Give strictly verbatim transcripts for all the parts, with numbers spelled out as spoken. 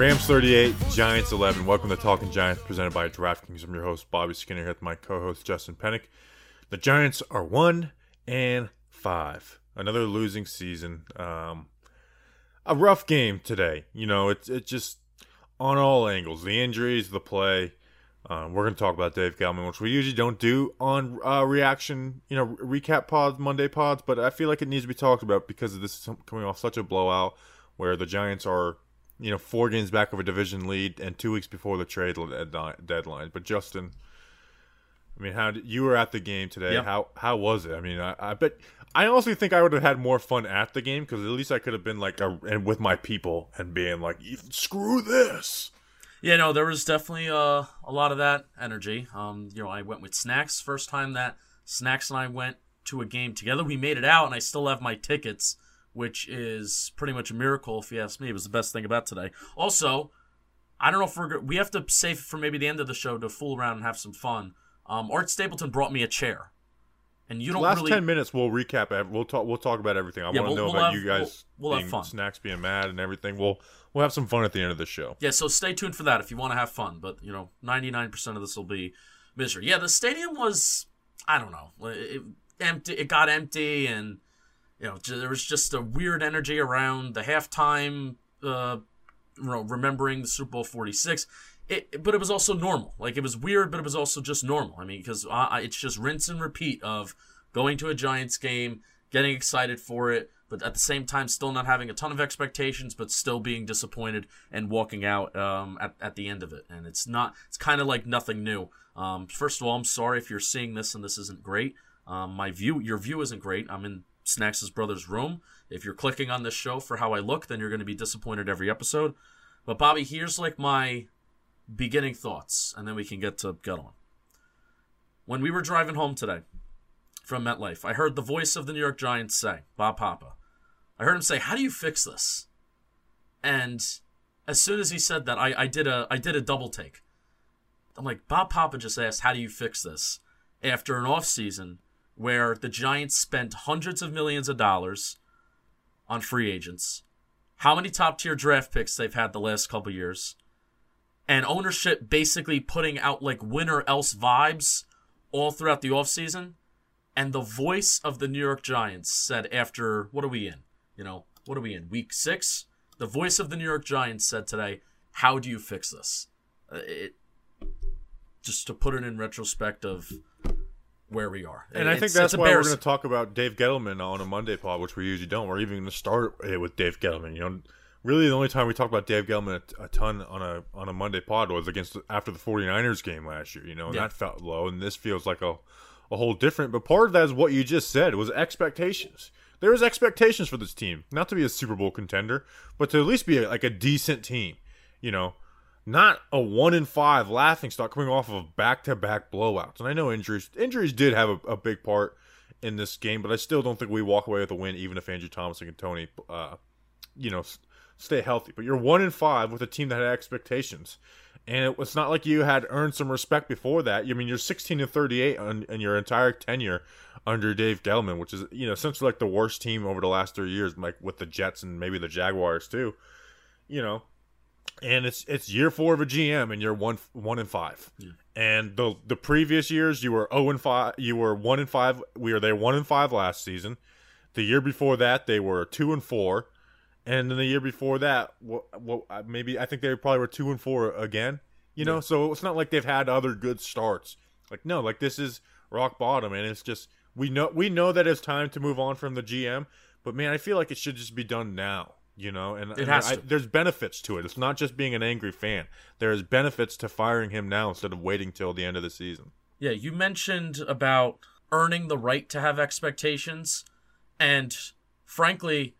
Rams thirty-eight, Giants eleven. Welcome to Talking Giants, presented by DraftKings. I'm your host, Bobby Skinner, here with my co-host, Justin Pennick. The Giants are one and five. Another losing season. Um, a rough game today. You know, it's it's just on all angles. The injuries, the play. Um, we're going to talk about Dave Gettleman, which we usually don't do on uh, reaction, you know, recap pods, Monday pods, but I feel like it needs to be talked about because of this coming off such a blowout where the Giants are, you know, four games back of a division lead and two weeks before the trade deadline. But Justin, I mean, how did, you were at the game today? Yep. How how was it? I mean, I, I bet I honestly think I would have had more fun at the game because at least I could have been like a, and with my people and being like, screw this. Yeah, no, there was definitely uh, a lot of that energy. Um, you know, I went with Snacks first time that Snacks and I went to a game together. We made it out, and I still have my tickets, which is pretty much a miracle if you ask me. It was the best thing about today. Also, I don't know if we're we have to save it for maybe the end of the show to fool around and have some fun. Um, Art Stapleton brought me a chair, and you don't last really. ten minutes we'll recap. We'll talk. We'll talk about everything. I Yeah, want to we'll- know we'll about have- you guys. we'll- we'll have being, fun. Snacks being mad and everything. We'll we'll have some fun at the end of the show. Yeah, so stay tuned for that if you want to have fun. But, you know, ninety-nine percent of this will be misery. Yeah, the stadium was, I don't know, it, empty. It got empty, and, you know, there was just a weird energy around the halftime, uh, you know, remembering the Super Bowl forty-six. It, but it was also normal. Like, it was weird, but it was also just normal. I mean, because uh, it's just rinse and repeat of going to a Giants game, getting excited for it, but at the same time still not having a ton of expectations, but still being disappointed and walking out um, at, at the end of it. And it's not, it's kind of like nothing new. Um, first of all, I'm sorry if you're seeing this and this isn't great. Um, my view, your view isn't great. I'm in Snacks' brother's room. If you're clicking on this show for how I look, then you're going to be disappointed every episode. But Bobby, here's like my beginning thoughts, and then we can get to get on. When we were driving home today from MetLife, I heard the voice of the New York Giants say, Bob Papa. I heard him say, how do you fix this? And as soon as he said that, I, I did a I did a double take. I'm like, Bob Papa just asked, how do you fix this? After an offseason where the Giants spent hundreds of millions of dollars on free agents, how many top-tier draft picks they've had the last couple years, and ownership basically putting out like win or else vibes all throughout the offseason. And the voice of the New York Giants said after, what are we in? You know, what are we in? Week six? The voice of the New York Giants said today, how do you fix this? Uh, it, just to put it in retrospect of where we are. And I think that's why we're going to talk about Dave Gettleman on a Monday pod, which we usually don't. We're even going to start it with Dave Gettleman. You know, really the only time we talk about Dave Gettleman a, a ton on a on a Monday pod was against after the 49ers game last year. You know, and Yeah. that felt low, and this feels like a a whole different. But part of that is what you just said was expectations. There was expectations for this team, not to be a Super Bowl contender, but to at least be a, like a decent team. You know, not a one in five laughingstock coming off of back-to-back blowouts. And I know injuries injuries did have a, a big part in this game, but I still don't think we walk away with a win, even if Andrew Thomas and Tony, uh, you know, s- stay healthy. But you're one in five with a team that had expectations. And it was not like you had earned some respect before that. I mean, you're sixteen and thirty-eight on, in your entire tenure under Dave Gettleman, which is, you know, essentially like the worst team over the last three years, like with the Jets and maybe the Jaguars too. You know, and it's it's year four of a G M, and you're one one and five. Yeah. And the the previous years, you were zero and five. You were one and five. We were there one and five last season. The year before that, they were two and four. And then the year before that, well, well, maybe I think they probably were two and four again. You know, yeah. So it's not like they've had other good starts. Like no, like this is rock bottom, and it's just we know we know that it's time to move on from the G M. But man, I feel like it should just be done now. You know, and, it and has I, to. there's benefits to it. It's not just being an angry fan. There's benefits to firing him now instead of waiting till the end of the season. Yeah, you mentioned about earning the right to have expectations, and frankly,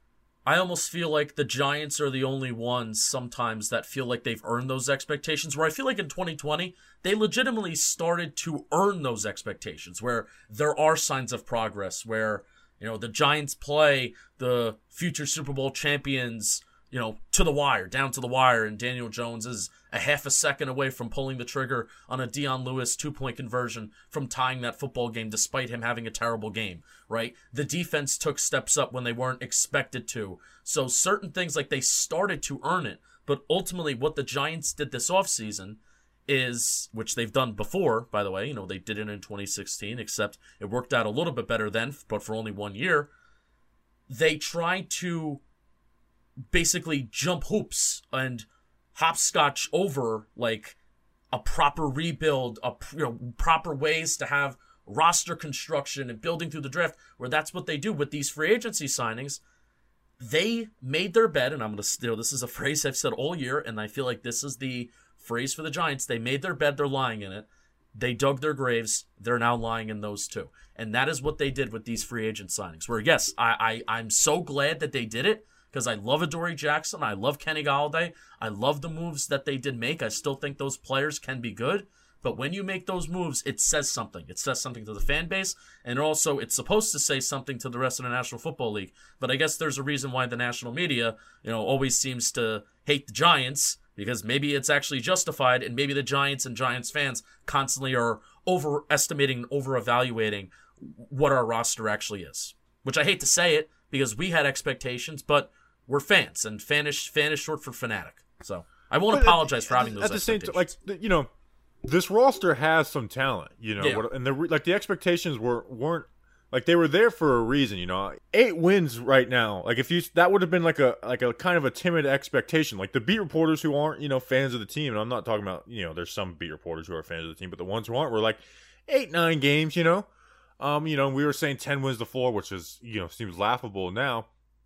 I almost feel like the Giants are the only ones sometimes that feel like they've earned those expectations, where I feel like in twenty twenty, they legitimately started to earn those expectations, where there are signs of progress, where, you know, the Giants play the future Super Bowl champions, you know, to the wire, down to the wire, and Daniel Jones is a half a second away from pulling the trigger on a Dion Lewis two-point conversion from tying that football game despite him having a terrible game, right? The defense took steps up when they weren't expected to. So certain things, like, they started to earn it. But ultimately, what the Giants did this offseason is, which they've done before, by the way, you know, they did it in twenty sixteen, except it worked out a little bit better then, but for only one year. They tried to basically jump hoops and hopscotch over, like, a proper rebuild, a you know, proper ways to have roster construction and building through the draft, where that's what they do with these free agency signings. They made their bed, and I'm going to, you know, this is a phrase I've said all year, and I feel like this is the phrase for the Giants. They made their bed, they're lying in it. They dug their graves, they're now lying in those too. And that is what they did with these free agent signings, where, yes, I, I, I'm so glad that they did it, because I love Adoree Jackson, I love Kenny Golladay, I love the moves that they did make. I still think those players can be good, but when you make those moves, it says something. It says something to the fan base, and also it's supposed to say something to the rest of the National Football League. But I guess there's a reason why the national media, you know, always seems to hate the Giants, because maybe it's actually justified, and maybe the Giants and Giants fans constantly are overestimating and over-evaluating what our roster actually is. Which I hate to say it, because we had expectations, but we're fans, and fan is, fan is short for fanatic. So I won't but apologize at, for having those at the expectations. Same time, like, you know, this roster has some talent, you know, yeah. and the like the expectations were weren't like they were there for a reason, you know. Eight wins right now, like if you that would have been like a like a kind of a timid expectation. Like the beat reporters who aren't, you know, fans of the team, and I'm not talking about, you know, there's some beat reporters who are fans of the team, but the ones who aren't were like eight, nine games, you know. Um, you know, we were saying ten wins to four, which is, you know, seems laughable now,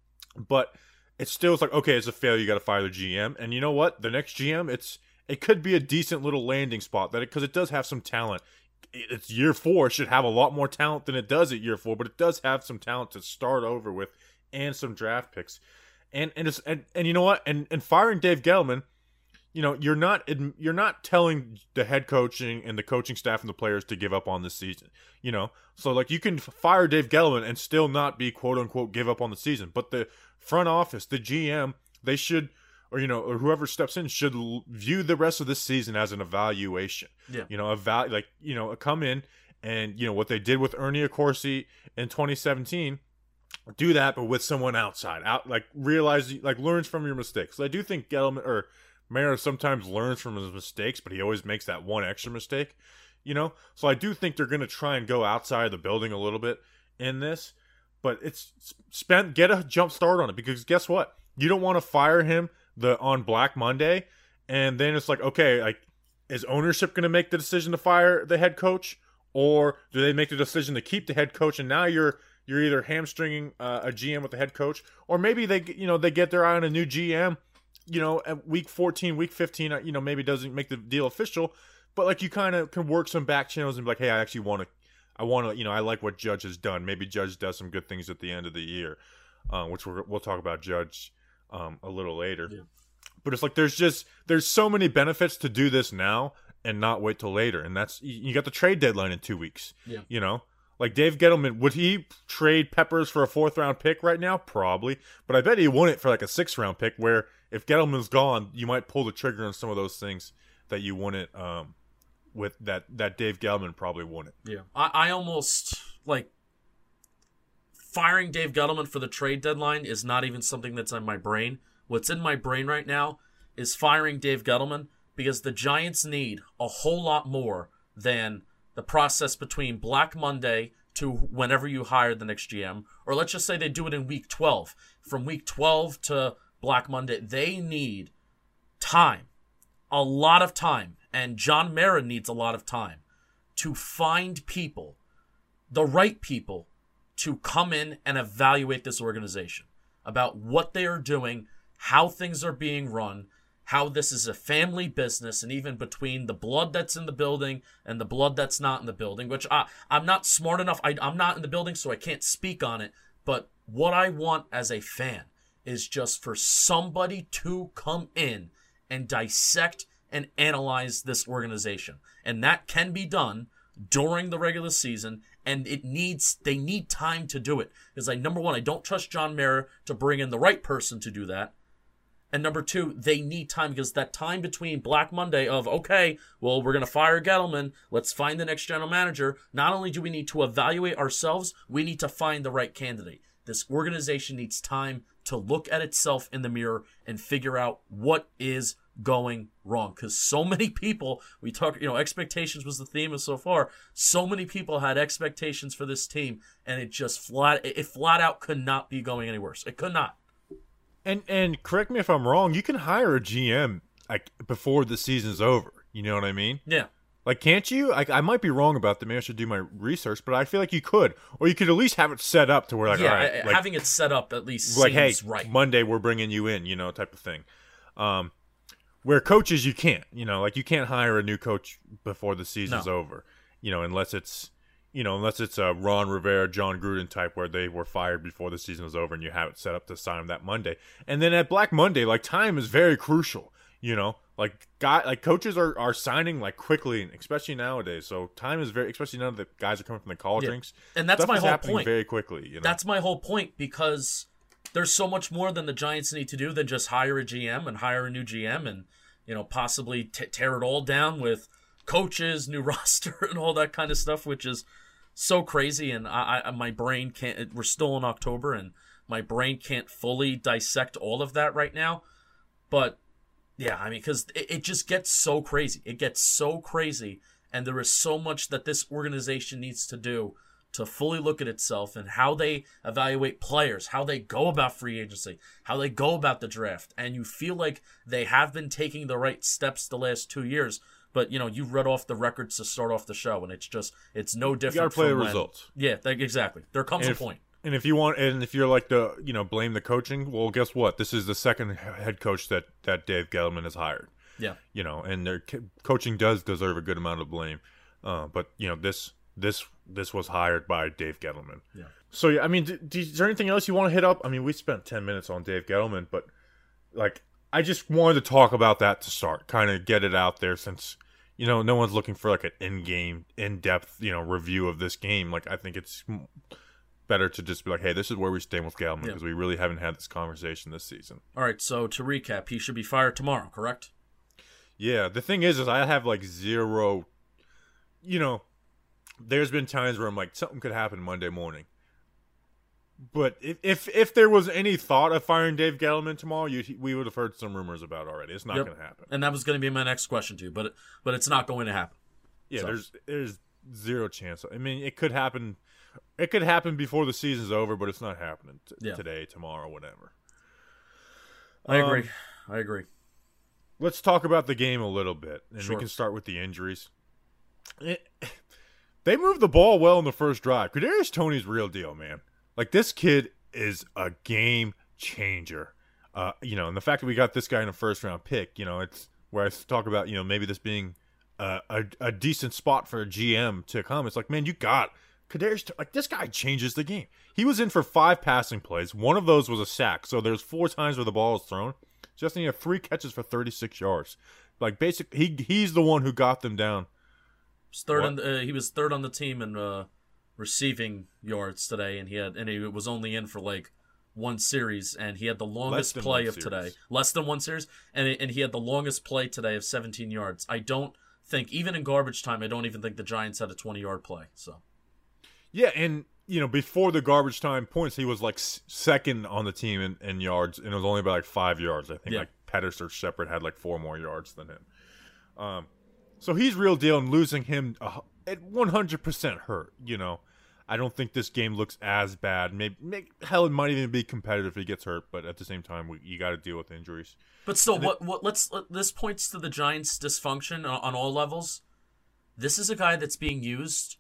but it still is like, okay, it's a failure. You got to fire the G M, and you know what? The next G M, it's it could be a decent little landing spot that because it, it does have some talent. It's year four; it should have a lot more talent than it does at year four, but it does have some talent to start over with and some draft picks, and and it's and, and you know what? And and firing Dave Gettleman, you know, you're not you're not telling the head coaching and the coaching staff and the players to give up on this season, you know. So like you can fire Dave Gettleman and still not be quote unquote give up on the season, but the front office, the G M, they should, or you know, or whoever steps in should l- view the rest of this season as an evaluation. Yeah, you know, eval like you know, come in and you know what they did with Ernie Accorsi in twenty seventeen. Do that, but with someone outside, out like realize like learns from your mistakes. So I do think Gettleman or Mara sometimes learns from his mistakes, but he always makes that one extra mistake, you know? So I do think they're going to try and go outside the building a little bit in this, but it's spent, get a jump start on it, because guess what? You don't want to fire him the on Black Monday, and then it's like, okay, like, is ownership going to make the decision to fire the head coach, or do they make the decision to keep the head coach, and now you're you're either hamstringing uh, a G M with the head coach, or maybe they, you know, they get their eye on a new G M, you know, at week fourteen, week fifteen, you know, maybe doesn't make the deal official, but like you kind of can work some back channels and be like, hey, I actually want to, I want to, you know, I like what Judge has done. Maybe Judge does some good things at the end of the year, um, which we're, we'll talk about Judge um, a little later. Yeah. But it's like there's just, there's so many benefits to do this now and not wait till later. And that's, you got the trade deadline in two weeks, yeah. you know? Like Dave Gettleman, would he trade Peppers for a fourth round pick right now? Probably. But I bet he won it for like a sixth round pick, where if Gettleman's gone, you might pull the trigger on some of those things that you won it um, with that, that Dave Gettleman probably won it. Yeah. I, I almost, like, firing Dave Gettleman for the trade deadline is not even something that's in my brain. What's in my brain right now is firing Dave Gettleman, because the Giants need a whole lot more than the process between Black Monday to whenever you hire the next G M, or let's just say they do it in week twelve. From week twelve to Black Monday, they need time, a lot of time, and John Mara needs a lot of time to find people, the right people, to come in and evaluate this organization about what they are doing, how things are being run, how this is a family business, and even between the blood that's in the building and the blood that's not in the building, which I, I'm not smart enough. I, I'm not in the building, so I can't speak on it. But what I want as a fan is just for somebody to come in and dissect and analyze this organization. And that can be done during the regular season, and it needs they need time to do it. Because, like, number one, I don't trust John Mara to bring in the right person to do that. And number two, they need time, because that time between Black Monday of, okay, well, we're going to fire Gettleman, let's find the next general manager. Not only do we need to evaluate ourselves, we need to find the right candidate. This organization needs time to look at itself in the mirror and figure out what is going wrong. Because so many people, we talk, you know, expectations was the theme of so far. So many people had expectations for this team, and it just flat, it flat out could not be going any worse. It could not. And and correct me if I'm wrong, you can hire a G M like before the season's over. You know what I mean? Yeah. Like, can't you? I, I might be wrong about that. Maybe I should do my research, but I feel like you could, or you could at least have it set up to where, like, yeah, all right, like, having it set up at least like, seems hey, right. Monday we're bringing you in, you know, type of thing. Um, where coaches you can't, you know, like you can't hire a new coach before the season's No. over, you know, unless it's, you know, unless it's a Ron Rivera, John Gruden type where they were fired before the season was over and you have it set up to sign them that Monday. And then at Black Monday, like, time is very crucial, you know. Like guy, like coaches are, are signing like quickly, especially nowadays. So time is very, especially now that the guys are coming from the college Yeah. ranks. And that's stuff my is whole happening point. very quickly. You know? That's my whole point, because there's so much more than the Giants need to do than just hire a G M and hire a new G M and, you know, possibly t- tear it all down with coaches, new roster, and all that kind of stuff, which is so crazy. And I, I my brain can't. We're still in October, and my brain can't fully dissect all of that right now. But yeah, I mean, because it, it just gets so crazy. It gets so crazy, and there is so much that this organization needs to do to fully look at itself and how they evaluate players, how they go about free agency, how they go about the draft. And you feel like they have been taking the right steps the last two years. But, you know, you read off the records to start off the show, and it's just, it's no different. You got to play the from when- results. Yeah, that, exactly. There comes And a if- point. And if you want, and if you're like the, you know, blame the coaching, well, guess what? This is the second head coach that, that Dave Gettleman has hired. Yeah. You know, and their co- coaching does deserve a good amount of blame. Uh, but, you know, this this this was hired by Dave Gettleman. Yeah. So, yeah, I mean, d- d- is there anything else you want to hit up? I mean, we spent ten minutes on Dave Gettleman, but, like, I just wanted to talk about that to start, kind of get it out there since, you know, no one's looking for, like, an in-game, in-depth, you know, review of this game. Like, I think it's better to just be like, hey, this is where we stand with Gettleman, because Yeah. we really haven't had this conversation this season. All right, so to recap, he should be fired tomorrow, correct? Yeah, the thing is, is I have like zero, you know, there's been times where I'm like, something could happen Monday morning. But if if, if there was any thought of firing Dave Gettleman tomorrow, you, we would have heard some rumors about it already. It's not Yep. going to happen. And that was going to be my next question to you, but but it's not going to happen. Yeah, So- there's there's zero chance. I mean, it could happen. It could happen before the season's over, but it's not happening t- Yeah. today, tomorrow, whatever. I Um, agree. I agree. Let's talk about the game a little bit, and Sure. we can start with the injuries. It, they moved the ball well in the first drive. Kadarius Toney's real deal, man. Like, this kid is a game changer. Uh, you know, and the fact that we got this guy in a first round pick, you know, it's where I talk about, you know, maybe this being a, a, a decent spot for a G M to come. It's like, man, you got Kadarius. Like, this guy changes the game. He was in for five passing plays. One of those was a sack. So there's four times where the ball was thrown. Justin, he had three catches for thirty-six yards. Like, basically, he he's the one who got them down. He was third What? on the, uh, he was third on the team in uh, receiving yards today, and he had and he was only in for like one series, and he had the longest than play one of series. today, less than one series, and and he had the longest play today of seventeen yards. I don't think, even in garbage time, I don't even think the Giants had a twenty yard play. So Yeah, and, you know, before the garbage time points, he was like s- second on the team in, in yards, and it was only by like five yards. I think Yeah. like Pettis or Shepard had like four more yards than him. Um, so he's real deal, and losing him uh, at one hundred percent hurt. You know, I don't think this game looks as bad. Maybe, maybe hell, it might even be competitive if he gets hurt, but at the same time, we, you got to deal with injuries. But still, what what let's let, this points to the Giants' dysfunction on, on all levels. This is a guy that's being used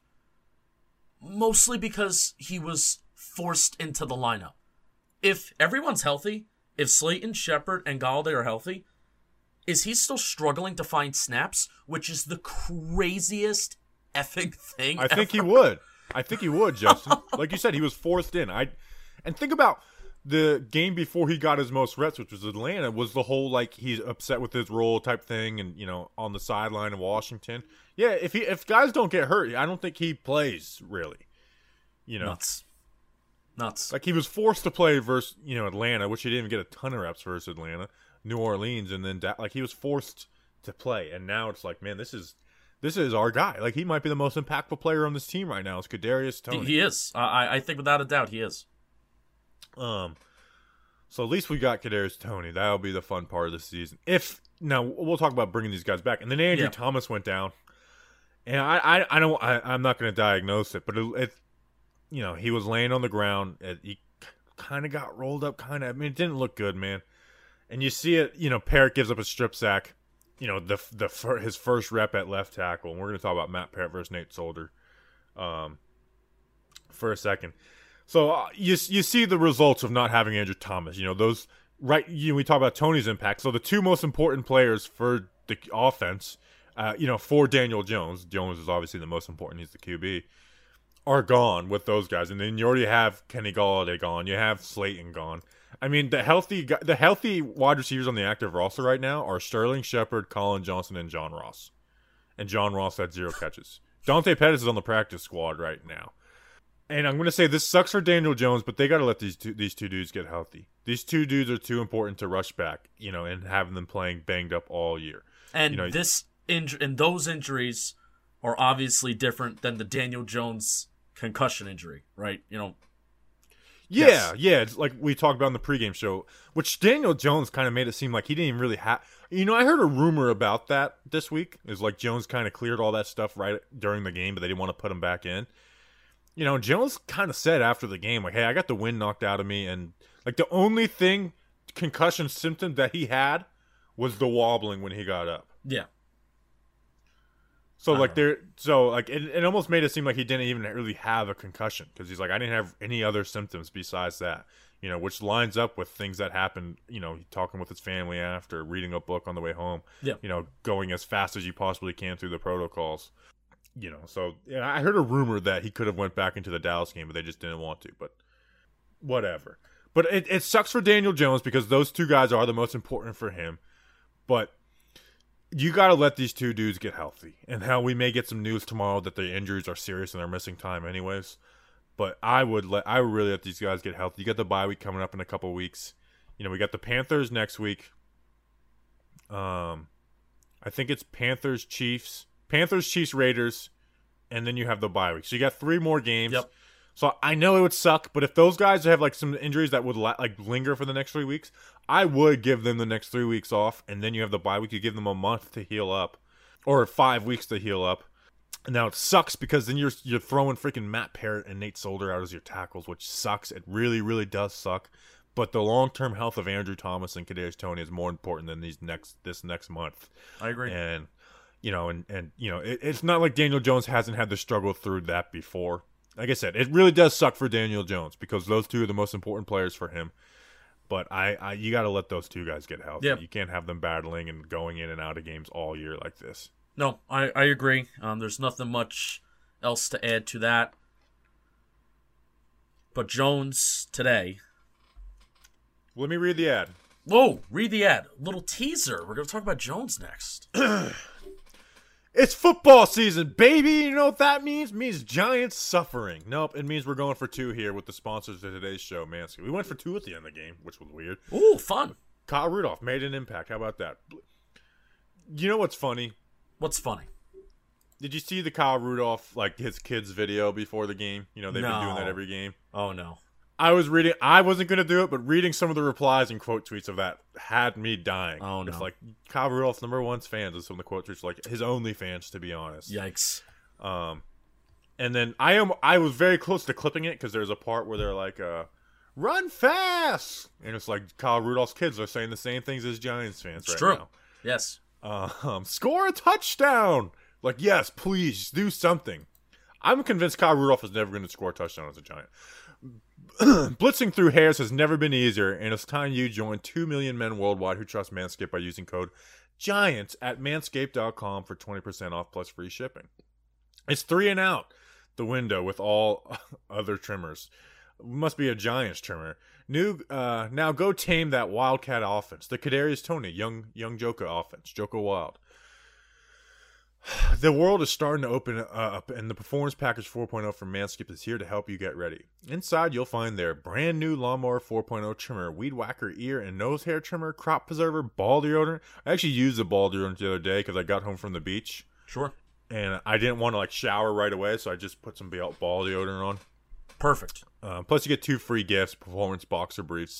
mostly because he was forced into the lineup. If everyone's healthy, if Slayton, Shepard, and Galladay are healthy, is he still struggling to find snaps? Which is the craziest effing thing. I think he ever. would. I think he would, Justin. Like you said, he was forced in. I and think about the game before he got his most reps, which was Atlanta, was the whole like he's upset with his role type thing, and you know, on the sideline in Washington. Yeah, if he if guys don't get hurt, I don't think he plays really. You know, Nuts. Nuts. like he was forced to play versus you know Atlanta, which he didn't even get a ton of reps versus Atlanta, New Orleans, and then da- like he was forced to play, and now it's like, man, this is. This is our guy. Like, he might be the most impactful player on this team right now. It's Kadarius He, Toney. he is. I, I think without a doubt he is. Um, So at least we got Kadarius Toney. That'll be the fun part of the season. If now we'll talk about bringing these guys back, and then Andrew Yeah. Thomas went down, and I I, I don't I, I'm not going to diagnose it, but it, it you know he was laying on the ground. It, he kind of got rolled up, kind of. I mean, it didn't look good, man. And you see it. You know, Parrott gives up a strip sack. You know, the the his first rep at left tackle, and we're going to talk about Matt Parrott versus Nate Solder, um, for a second. So uh, you you see the results of not having Andrew Thomas. You know those right. You know, we talk about Tony's impact. So the two most important players for the offense, uh, you know, for Daniel Jones. Jones is obviously the most important. He's the Q B. Are gone with those guys, and then you already have Kenny Golladay gone. You have Slayton gone. I mean, the healthy the healthy wide receivers on the active roster right now are Sterling Shepard, Colin Johnson, and John Ross. And John Ross had zero catches. Dante Pettis is on the practice squad right now. And I'm going to say this sucks for Daniel Jones, but they got to let these two these two dudes get healthy. These two dudes are too important to rush back, you know, and having them playing banged up all year. And you know, this inj- and those injuries are obviously different than the Daniel Jones concussion injury, right? You know. Yeah, Yes. yeah. It's like we talked about in the pregame show, which Daniel Jones kind of made it seem like he didn't even really have. You know, I heard a rumor about that this week. Is like Jones kind of cleared all that stuff right during the game, but they didn't want to put him back in. You know, Jones kind of said after the game, like, hey, I got the wind knocked out of me. And, like, the only thing, concussion symptom that he had was the wobbling when he got up. Yeah. So, I like, don't know. there, so, like, it, it almost made it seem like he didn't even really have a concussion. Because he's like, I didn't have any other symptoms besides that. You know, which lines up with things that happened, you know, talking with his family after, reading a book on the way home. Yeah. You know, going as fast as you possibly can through the protocols. You know, so yeah, I heard a rumor that he could have went back into the Dallas game, but they just didn't want to. But whatever. But it, it sucks for Daniel Jones because those two guys are the most important for him. But you got to let these two dudes get healthy. And how we may get some news tomorrow that their injuries are serious and they're missing time anyways. But I would let I would really let these guys get healthy. You got the bye week coming up in a couple weeks. You know, we got the Panthers next week. Um, I think it's Panthers, Chiefs. Panthers, Chiefs, Raiders, and then you have the bye week. So you got three more games. Yep. So I know it would suck, but if those guys have like some injuries that would la- like linger for the next three weeks, I would give them the next three weeks off, and then you have the bye week. You give them a month to heal up, or five weeks to heal up. Now it sucks because then you're you're throwing freaking Matt Parrott and Nate Solder out as your tackles, which sucks. It really, really does suck. But the long term health of Andrew Thomas and Kadarius Toney is more important than these next this next month. I agree. And You know, and, and you know, it, it's not like Daniel Jones hasn't had to struggle through that before. Like I said, it really does suck for Daniel Jones because those two are the most important players for him. But I, I you got to let those two guys get healthy. Yep. You can't have them battling and going in and out of games all year like this. No, I, I agree. Um, there's nothing much else to add to that. But Jones today. Let me read the ad. Whoa, read the ad. Little teaser. We're going to talk about Jones next. It's football season, baby. You know what that means? It means Giants suffering. Nope, it means we're going for two here with the sponsors of today's show, Manscaped. We went for two at the end of the game, which was weird. Ooh, fun. Kyle Rudolph made an impact. How about that? You know what's funny? What's funny? Did you see the Kyle Rudolph, like, his kids' video before the game? You know, they've been doing No. that every game. Oh, no. I was reading, I wasn't going to do it, but reading some of the replies and quote tweets of that had me dying. Oh, no. It's like, Kyle Rudolph's number one's fans, and some of the quote tweets, like, his only fans, to be honest. Yikes. Um, and then I am, I was very close to clipping it, because there's a part where they're like, uh, run fast! And it's like, Kyle Rudolph's kids are saying the same things as Giants fans It's right true. now. Yes. Um, score a touchdown! Like, yes, please, do something. I'm convinced Kyle Rudolph is never going to score a touchdown as a Giant. Blitzing through hairs has never been easier, and it's time you join two million men worldwide who trust Manscaped by using code GIANTS at manscaped dot com for twenty percent off plus free shipping. It's three and out the window with all other trimmers. Must be a Giants trimmer. New, uh, now go tame that Wildcat offense. The Kadarius Toney, young young Joka offense. Joka Wild. The world is starting to open up, and the Performance Package four point oh from Manscaped is here to help you get ready. Inside, you'll find their brand new Lawnmower four point oh trimmer, Weed Whacker ear and nose hair trimmer, crop preserver, ball deodorant. I actually used the ball deodorant the other day because I got home from the beach, Sure. and I didn't want to like shower right away, so I just put some ball deodorant on. Perfect. Uh, plus, you get two free gifts: Performance Boxer Briefs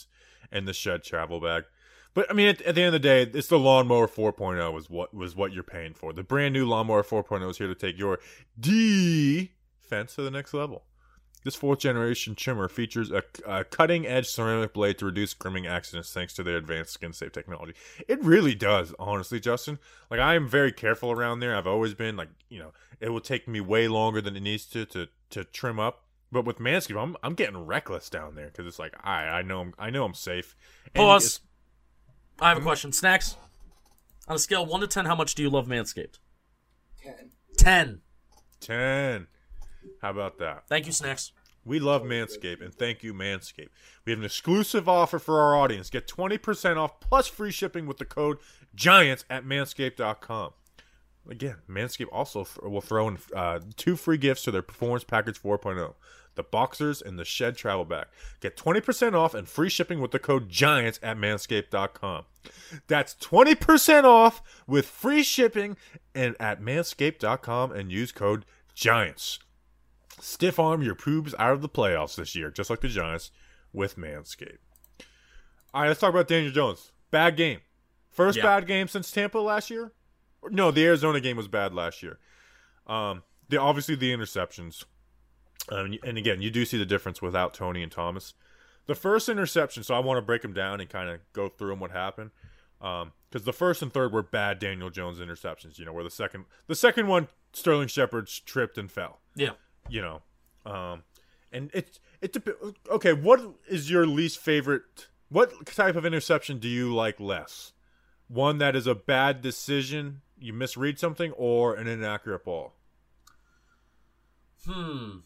and the Shed travel bag. But I mean, at, at the end of the day, it's the Lawnmower four point oh was what was what you're paying for. The brand new Lawnmower four point oh is here to take your defense to the next level. This fourth generation trimmer features a, a cutting edge ceramic blade to reduce grooming accidents thanks to their advanced skin safe technology. It really does, honestly, Justin. Like, I am very careful around there. I've always been like, you know, it will take me way longer than it needs to to, to trim up. But with Manscaped, I'm I'm getting reckless down there because it's like I I know I'm I know I'm safe. And Pause. I have a question. Snacks. On a scale of one to ten, how much do you love Manscaped? Ten. Ten. ten. How about that? Thank you, Snacks. We love Manscaped, and thank you, Manscaped. We have an exclusive offer for our audience. Get twenty percent off plus free shipping with the code GIANTS at manscaped dot com. Again, Manscaped also f- will throw in uh, two free gifts to their Performance Package four point oh. The Boxers and the Shed Travel Bag. Get twenty percent off and free shipping with the code GIANTS at manscaped dot com. That's twenty percent off with free shipping and at manscaped dot com and use code GIANTS. Stiff arm your poobs out of the playoffs this year, just like the Giants, with Manscaped. All right, let's talk about Daniel Jones. Bad game. First Yeah. bad game since Tampa last year? No, the Arizona game was bad last year. Um, the obviously the interceptions. Um, and again, you do see the difference without Tony and Thomas. The first interception, so I want to break them down and kind of go through them what happened. Um, because the first and third were bad Daniel Jones interceptions. You know, where the second, the second one, Sterling Shepard tripped and fell. Yeah. You know, um, and it it dep- okay. What is your least favorite? What type of interception do you like less? One that is a bad decision, you misread something, or an inaccurate ball? Hmm.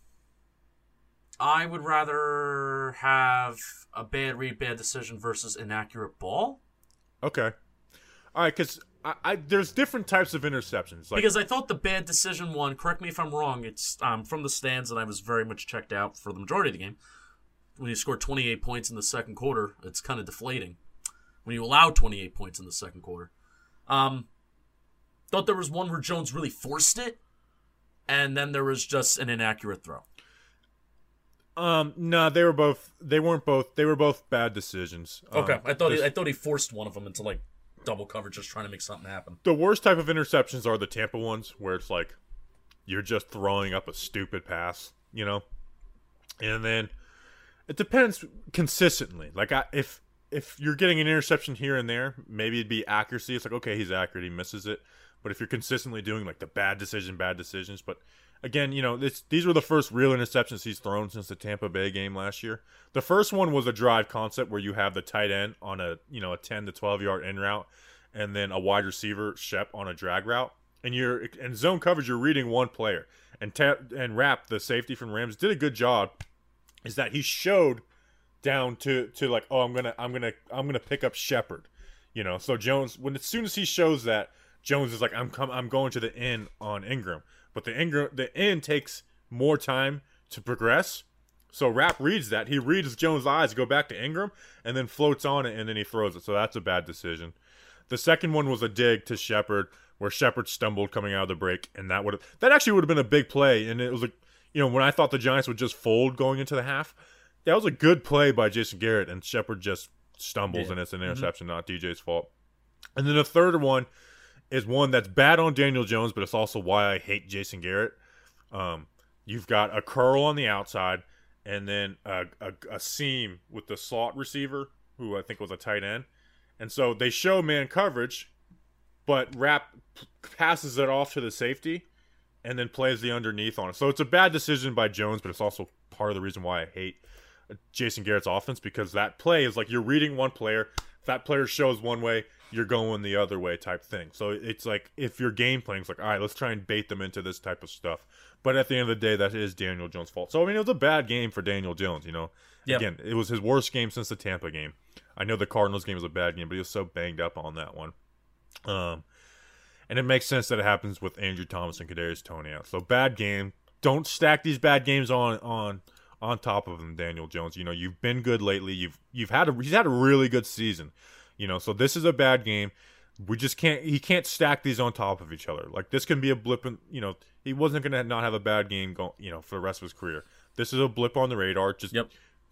I would rather have a bad read, bad decision versus inaccurate ball. Okay, all right, because I, I there's different types of interceptions. Like, Because I thought the bad decision one, correct me if I'm wrong, it's um, from the stands, and I was very much checked out for the majority of the game. When you score twenty-eight points in the second quarter, it's kind of deflating. When you allow twenty-eight points in the second quarter. Um, thought there was one where Jones really forced it, and then there was just an inaccurate throw. um, no, they were both. They weren't both. They were both bad decisions. Okay, Um, I thought he, this- I thought he forced one of them into like double coverage, just trying to make something happen. the worst type of interceptions are the Tampa ones, where it's like you're just throwing up a stupid pass, you know. And then it depends consistently. Like I, if if you're getting an interception here and there, maybe it'd be accuracy. It's like, okay, he's accurate, he misses it. But if you're consistently doing like the bad decision, bad decisions, but again, you know, this, these were the first real interceptions he's thrown since the Tampa Bay game last year. The first one was a drive concept where you have the tight end on a, you know, a ten to twelve yard in route, and then a wide receiver Shep on a drag route, and you're in zone coverage. You're reading one player, and ta- and Rapp, the safety from Rams, did a good job. Is that he showed down to to like, oh, I'm gonna I'm gonna I'm gonna pick up Shepard, you know. So Jones, when as soon as he shows that, Jones is like, I'm com- I'm going to the end on Ingram, but the Ingram the end takes more time to progress. So Rapp reads that. He reads Jones' eyes, go back to Ingram, and then floats on it, and then he throws it. So that's a bad decision. The second one was a dig to Shepard, where Shepard stumbled coming out of the break, and that would that actually would have been a big play. And it was like, you know, when I thought the Giants would just fold going into the half, that was a good play by Jason Garrett, and Shepard just stumbles, Yeah. and it's an interception, mm-hmm. not D J's fault. And then the third one is one that's bad on Daniel Jones, but it's also why I hate Jason Garrett. Um, you've got a curl on the outside, and then a, a, a seam with the slot receiver, who I think was a tight end. And so they show man coverage, but Rapp passes it off to the safety and then plays the underneath on it. So it's a bad decision by Jones, but it's also part of the reason why I hate Jason Garrett's offense, because that play is like you're reading one player. If that player shows one way, you're going the other way type thing. So it's like if your game playing is like, all right, let's try and bait them into this type of stuff. But at the end of the day, that is Daniel Jones' fault. So, I mean, it was a bad game for Daniel Jones, you know. Yep. Again, it was his worst game since the Tampa game. I know the Cardinals game was a bad game, but he was so banged up on that one. Um, and it makes sense that it happens with Andrew Thomas and Kadarius Toney out. So bad game. Don't stack these bad games on on on top of him, Daniel Jones. You know, you've been good lately. You've you've had a he's had a really good season. You know, so this is a bad game. We just can't he can't stack these on top of each other. Like this can be a blip in, you know, he wasn't gonna not have a bad game going, you know, for the rest of his career. This is a blip on the radar. Just yep.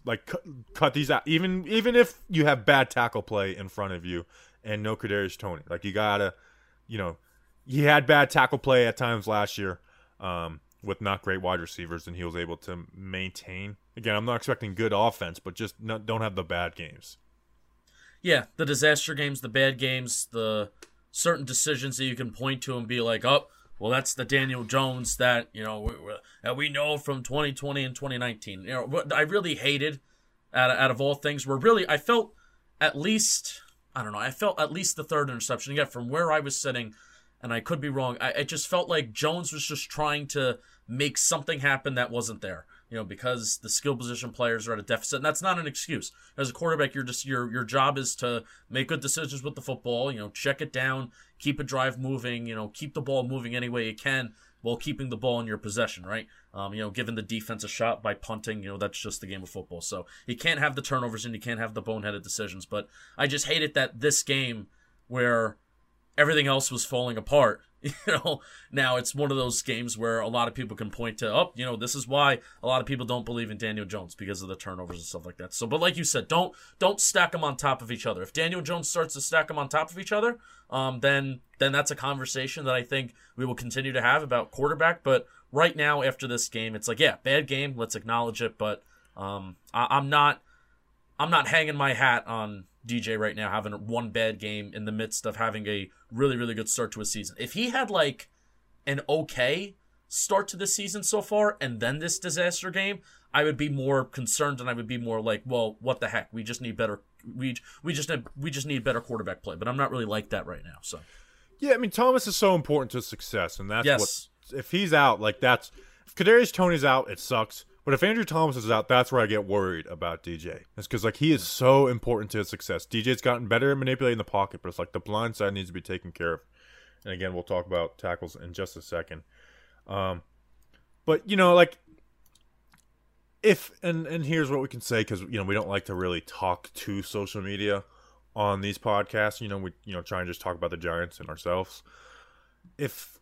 like cut, cut these out. Even even if you have bad tackle play in front of you and no Kadarius Toney, like you gotta, you know, he had bad tackle play at times last year um, with not great wide receivers, and he was able to maintain. Again, I'm not expecting good offense, but just not, don't have the bad games. Yeah, the disaster games, the bad games, the certain decisions that you can point to and be like, oh, well, that's the Daniel Jones that, you know, we, that we know from twenty twenty and twenty nineteen. You know, what I really hated out of, out of all things were really, I felt at least, I don't know, I felt at least the third interception. Again, from where I was sitting, and I could be wrong, I, I just felt like Jones was just trying to make something happen that wasn't there. You know, because the skill position players are at a deficit, and that's not an excuse. As a quarterback, you're just your your job is to make good decisions with the football. You know, check it down, keep a drive moving. You know, keep the ball moving any way you can while keeping the ball in your possession. Right. Um, you know, giving the defense a shot by punting. You know, that's just the game of football. So you can't have the turnovers and you can't have the boneheaded decisions. But I just hated that this game where everything else was falling apart. You know, now it's one of those games where a lot of people can point to, oh, you know, this is why a lot of people don't believe in Daniel Jones because of the turnovers and stuff like that. So, but like you said, don't don't stack them on top of each other. If Daniel Jones starts to stack them on top of each other, um, then then that's a conversation that I think we will continue to have about quarterback. But right now, after this game, it's like, yeah, bad game. Let's acknowledge it. But um, I, I'm not I'm not hanging my hat on D J right now having one bad game in the midst of having a really, really good start to a season. If he had like an okay start to the season so far and then this disaster game, I would be more concerned and I would be more like, well, what the heck? We just need better we we just need, we just need better quarterback play. But I'm not really like that right now. So yeah, I mean Thomas is so important to success, and that's yes. what if he's out, like that's if Kadarius Toney's out, it sucks. But if Andrew Thomas is out, that's where I get worried about D J. It's because like he is so important to his success. D J's gotten better at manipulating the pocket, but it's like the blind side needs to be taken care of. And again, we'll talk about tackles in just a second. Um, but you know, like if and and here's what we can say, because you know we don't like to really talk to social media on these podcasts. You know, we you know try and just talk about the Giants and ourselves. If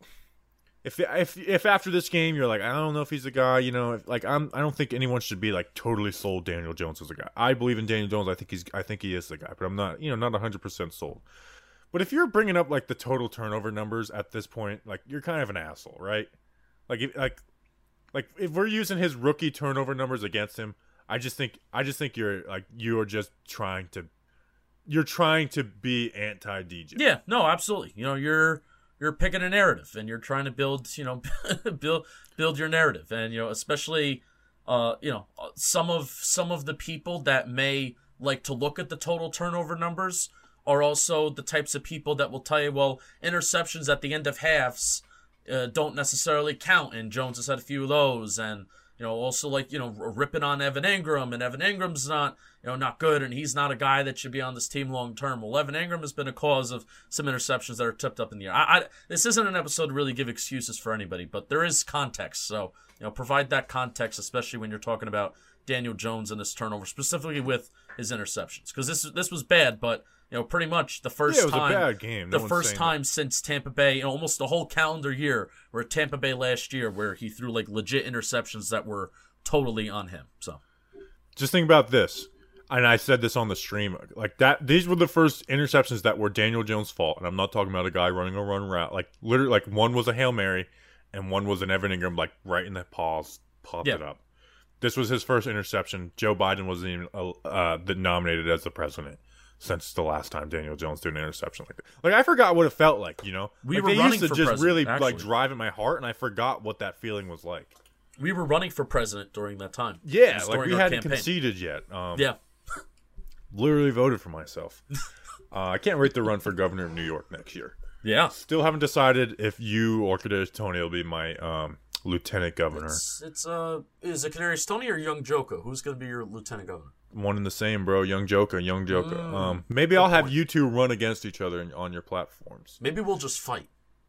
If if if after this game you're like, I don't know if he's the guy, you know, if, like I'm I don't think anyone should be like totally sold Daniel Jones as a guy. I believe in Daniel Jones. I think he's I think he is the guy, but I'm not, you know, not one hundred percent sold. But if you're bringing up like the total turnover numbers at this point, like you're kind of an asshole, right? Like if, like like if we're using his rookie turnover numbers against him, I just think I just think you're like you're just trying to you're trying to be anti-D J. Yeah, no, absolutely. You know, you're You're picking a narrative, and you're trying to build, you know, build build your narrative, and you know, especially, uh, you know, some of some of the people that may like to look at the total turnover numbers are also the types of people that will tell you, well, interceptions at the end of halves uh, don't necessarily count, and Jones has had a few of those, and you know, also like you know, ripping on Evan Ingram, and Evan Ingram's not. You know, not good, and he's not a guy that should be on this team long term. Well, Evan Ingram has been a cause of some interceptions that are tipped up in the air. I, I, this isn't an episode to really give excuses for anybody, but there is context. So, you know, provide that context, especially when you're talking about Daniel Jones and this turnover, specifically with his interceptions, because this this was bad. But you know, pretty much the first yeah, it was time, a bad game. No the first time that. since Tampa Bay, you know, almost the whole calendar year, where Tampa Bay last year, where he threw like legit interceptions that were totally on him. So, just think about this. And I said this on the stream, like that. These were the first interceptions that were Daniel Jones' fault, and I'm not talking about a guy running a run route. Like literally, like one was a Hail Mary, and one was an Evan Ingram, like right in the paws, popped yeah. it up. This was his first interception. Joe Biden wasn't even uh, nominated as the president since the last time Daniel Jones did an interception like that. Like I forgot what it felt like. You know, we like, were they running used to for just president, really actually. like drive at my heart, and I forgot what that feeling was like. We were running for president during that time. Yeah, like we hadn't campaign. conceded yet. Um, yeah. Literally voted for myself. uh, I can't wait to run for governor of New York next year. Yeah. Still haven't decided if you or Kadarius Toney will be my um, lieutenant governor. It's, it's uh, is it Kadarius Toney or Young Joko? Who's going to be your lieutenant governor? One and the same, bro. Young Joka, Young Joka. Mm, um, maybe I'll have point. you two run against each other in, on your platforms. Maybe we'll just fight.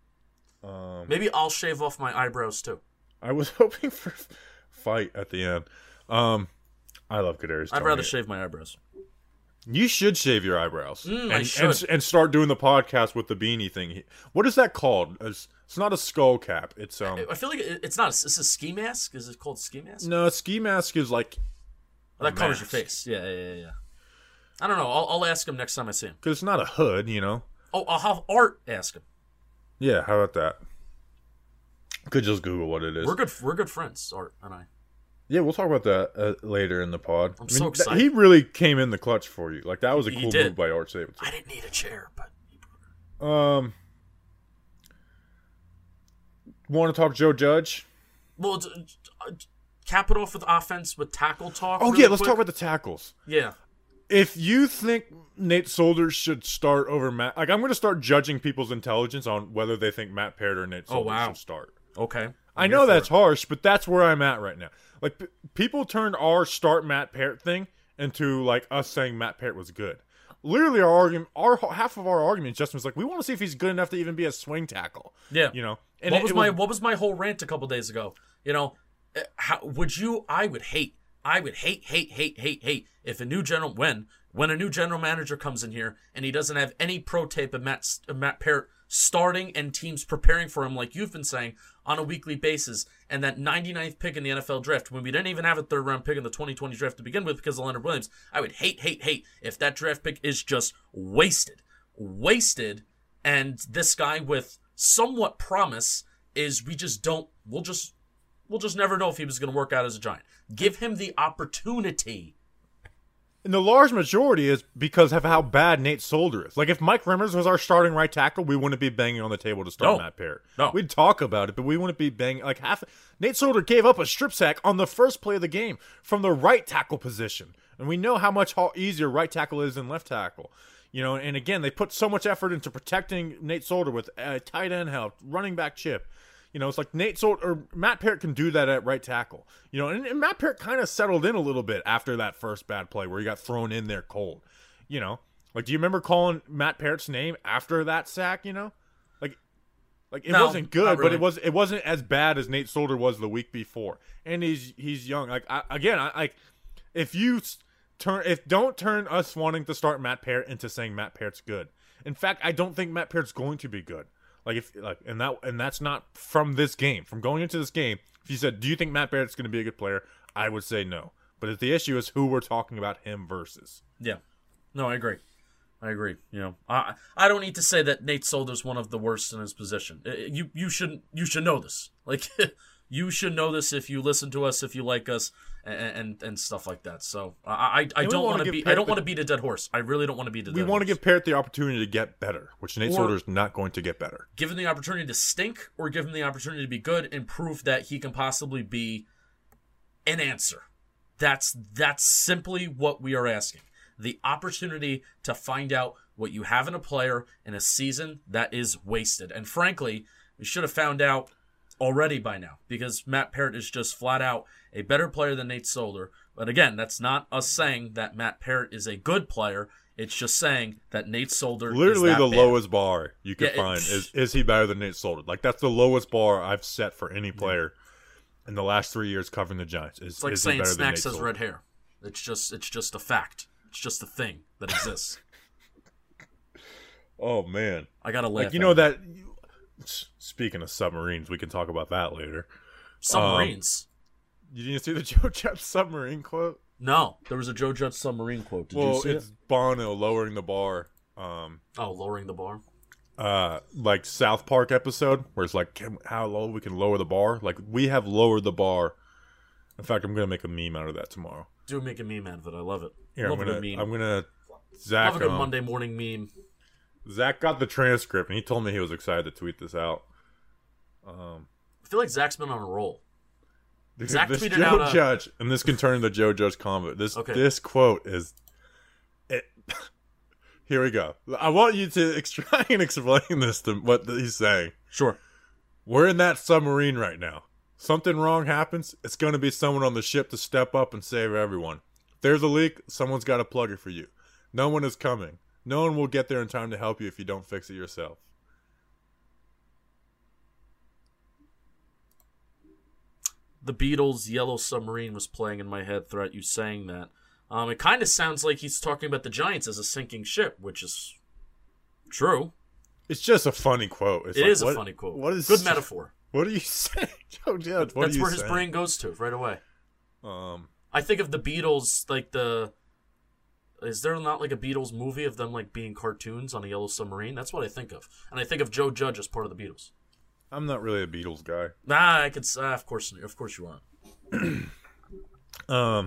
Um, maybe I'll shave off my eyebrows too. I was hoping for fight at the end. Um, I love Kadarius Toney. I'd rather shave my eyebrows. You should shave your eyebrows mm, and, I should. and and start doing the podcast with the beanie thing. What is that called? It's, it's not a skull cap. It's um. I feel like it's not. It's a ski mask. Is it called ski mask? No, ski mask is like Oh, that covers your face. Yeah, yeah, yeah, yeah. I don't know. I'll, I'll ask him next time I see him. Because it's not a hood, you know? Oh, I'll have Art ask him. Yeah, how about that? Could just Google what it is. We're good. We're good friends, Art and I. Yeah, we'll talk about that uh, later in the pod. I'm I mean, so excited. Th- he really came in the clutch for you. Like, that was a He cool did. move by Art Stapleton. I didn't need a chair, but Um, want to talk Joe Judge? well, d- d- uh, cap it off with offense with tackle talk. Oh, really yeah, let's quick. talk about the tackles. Yeah. If you think Nate Solder should start over Matt, like I'm going to start judging people's intelligence on whether they think Matt Parrott or Nate Oh, Solder wow. should start. Okay. I I'm know here for that's it. harsh, but that's where I'm at right now. Like p- people turned our start Matt Parrott thing into like us saying Matt Parrott was good. Literally, our argument, our half of our argument, Justin was like, we want to see if he's good enough to even be a swing tackle. Yeah. You know, and what it- was it my what was my whole rant a couple days ago? You know, uh, how would you? I would hate. I would hate, hate, hate, hate, hate if a new general when when a new general manager comes in here and he doesn't have any pro tape of Matt of Matt Parrott starting and teams preparing for him, like you've been saying, on a weekly basis, and that ninety-ninth pick in the N F L draft when we didn't even have a third round pick in the twenty twenty draft to begin with because of Leonard Williams. I would hate, hate, hate if that draft pick is just wasted, wasted, and this guy with somewhat promise is we just don't. We'll just we'll just never know if he was going to work out as a Giant. Give him the opportunity. And the large majority is because of how bad Nate Solder is. Like, if Mike Remmers was our starting right tackle, we wouldn't be banging on the table to start No. Matt Parrott. No. We'd talk about it, but we wouldn't be banging. Like, half. Nate Solder gave up a strip sack on the first play of the game from the right tackle position. And we know how much how easier right tackle is than left tackle. You know, and again, they put so much effort into protecting Nate Solder with uh, tight end help, running back chip. You know, it's like Nate Solder or Matt Parrott can do that at right tackle. You know, and, and Matt Parrott kind of settled in a little bit after that first bad play where he got thrown in there cold. You know, like do you remember calling Matt Parrott's name after that sack? You know, like, like it No, wasn't good, not but really. it was it wasn't as bad as Nate Solder was the week before. And he's he's young. Like I, again, I like if you s- turn if don't turn us wanting to start Matt Parrott into saying Matt Parrott's good. In fact, I don't think Matt Parrott's going to be good. Like if like and that and that's not from this game. From going into this game, if you said, "Do you think Matt Barrett's going to be a good player?" I would say no. But if the issue is who we're talking about him versus. Yeah. No, I agree. I agree. You know, I I don't need to say that Nate Solder's one of the worst in his position. Uh, You you should you should know this. Like you should know this if you listen to us, if you like us, and and, and stuff like that. So I I, I we don't wanna want to give be I Parrott don't the- want to beat a dead horse. I really don't want to beat a dead We horse. want to give Parrott the opportunity to get better, which Nate Or- Solder's not going to get better. give him the opportunity to stink or give him the opportunity to be good and prove that he can possibly be an answer. That's that's simply what we are asking. The opportunity to find out what you have in a player in a season that is wasted. And frankly, we should have found out already by now because Matt Parrott is just flat out a better player than Nate Solder. But again, that's not us saying that Matt Parrott is a good player. It's just saying that Nate Solder Literally is that the bad. lowest bar you could Yeah, it- find is is he better than Nate Solder? Like that's the lowest bar I've set for any player in the last three years covering the Giants. Is, It's like is he saying better than Snacks Nate has Solder? red hair. It's just it's just a fact. It's just a thing that exists. Oh man. I gotta laugh. Like you at know it. that speaking of submarines, we can talk about that later. submarines. You didn't see the Joe Judge submarine quote? No, there was a Joe Judge submarine quote. Did well, you see it's it? Bono lowering the bar. Um, Oh, lowering the bar. uh, like South Park episode where it's like can, how low we can lower the bar. Like we have lowered the bar. In fact, I'm gonna make a meme out of that tomorrow. Do make a meme out of it. I love it. Here, love I'm a gonna, good meme. I'm gonna. Zach, love a good um, Monday morning meme. Zach got the transcript and he told me he was excited to tweet this out. Um, I feel like Zach's been on a roll. Zach this tweeted Joe out a- Judge, and this can turn into Joe Judge combo. This Okay. this quote is. It, here we go. I want you to ex- try and explain this to what he's saying. Sure. We're in that submarine right now. Something wrong happens, it's going to be someone on the ship to step up and save everyone. If there's a leak, someone's got to plug it for you. No one is coming. No one will get there in time to help you if you don't fix it yourself. The Beatles' Yellow Submarine was playing in my head throughout you saying that. Um, it kind of sounds like he's talking about the Giants as a sinking ship, which is true. It's just a funny quote. It's It like, is a what- funny quote. What is Good metaphor. What are you saying, Joe Judge? What That's are you where his saying? brain goes to right away. Um, I think of the Beatles, like the. Is there not like a Beatles movie of them like being cartoons on a yellow submarine? That's what I think of, and I think of Joe Judge as part of the Beatles. I'm not really a Beatles guy. Nah, I could. Uh, of course, of course you aren't. um,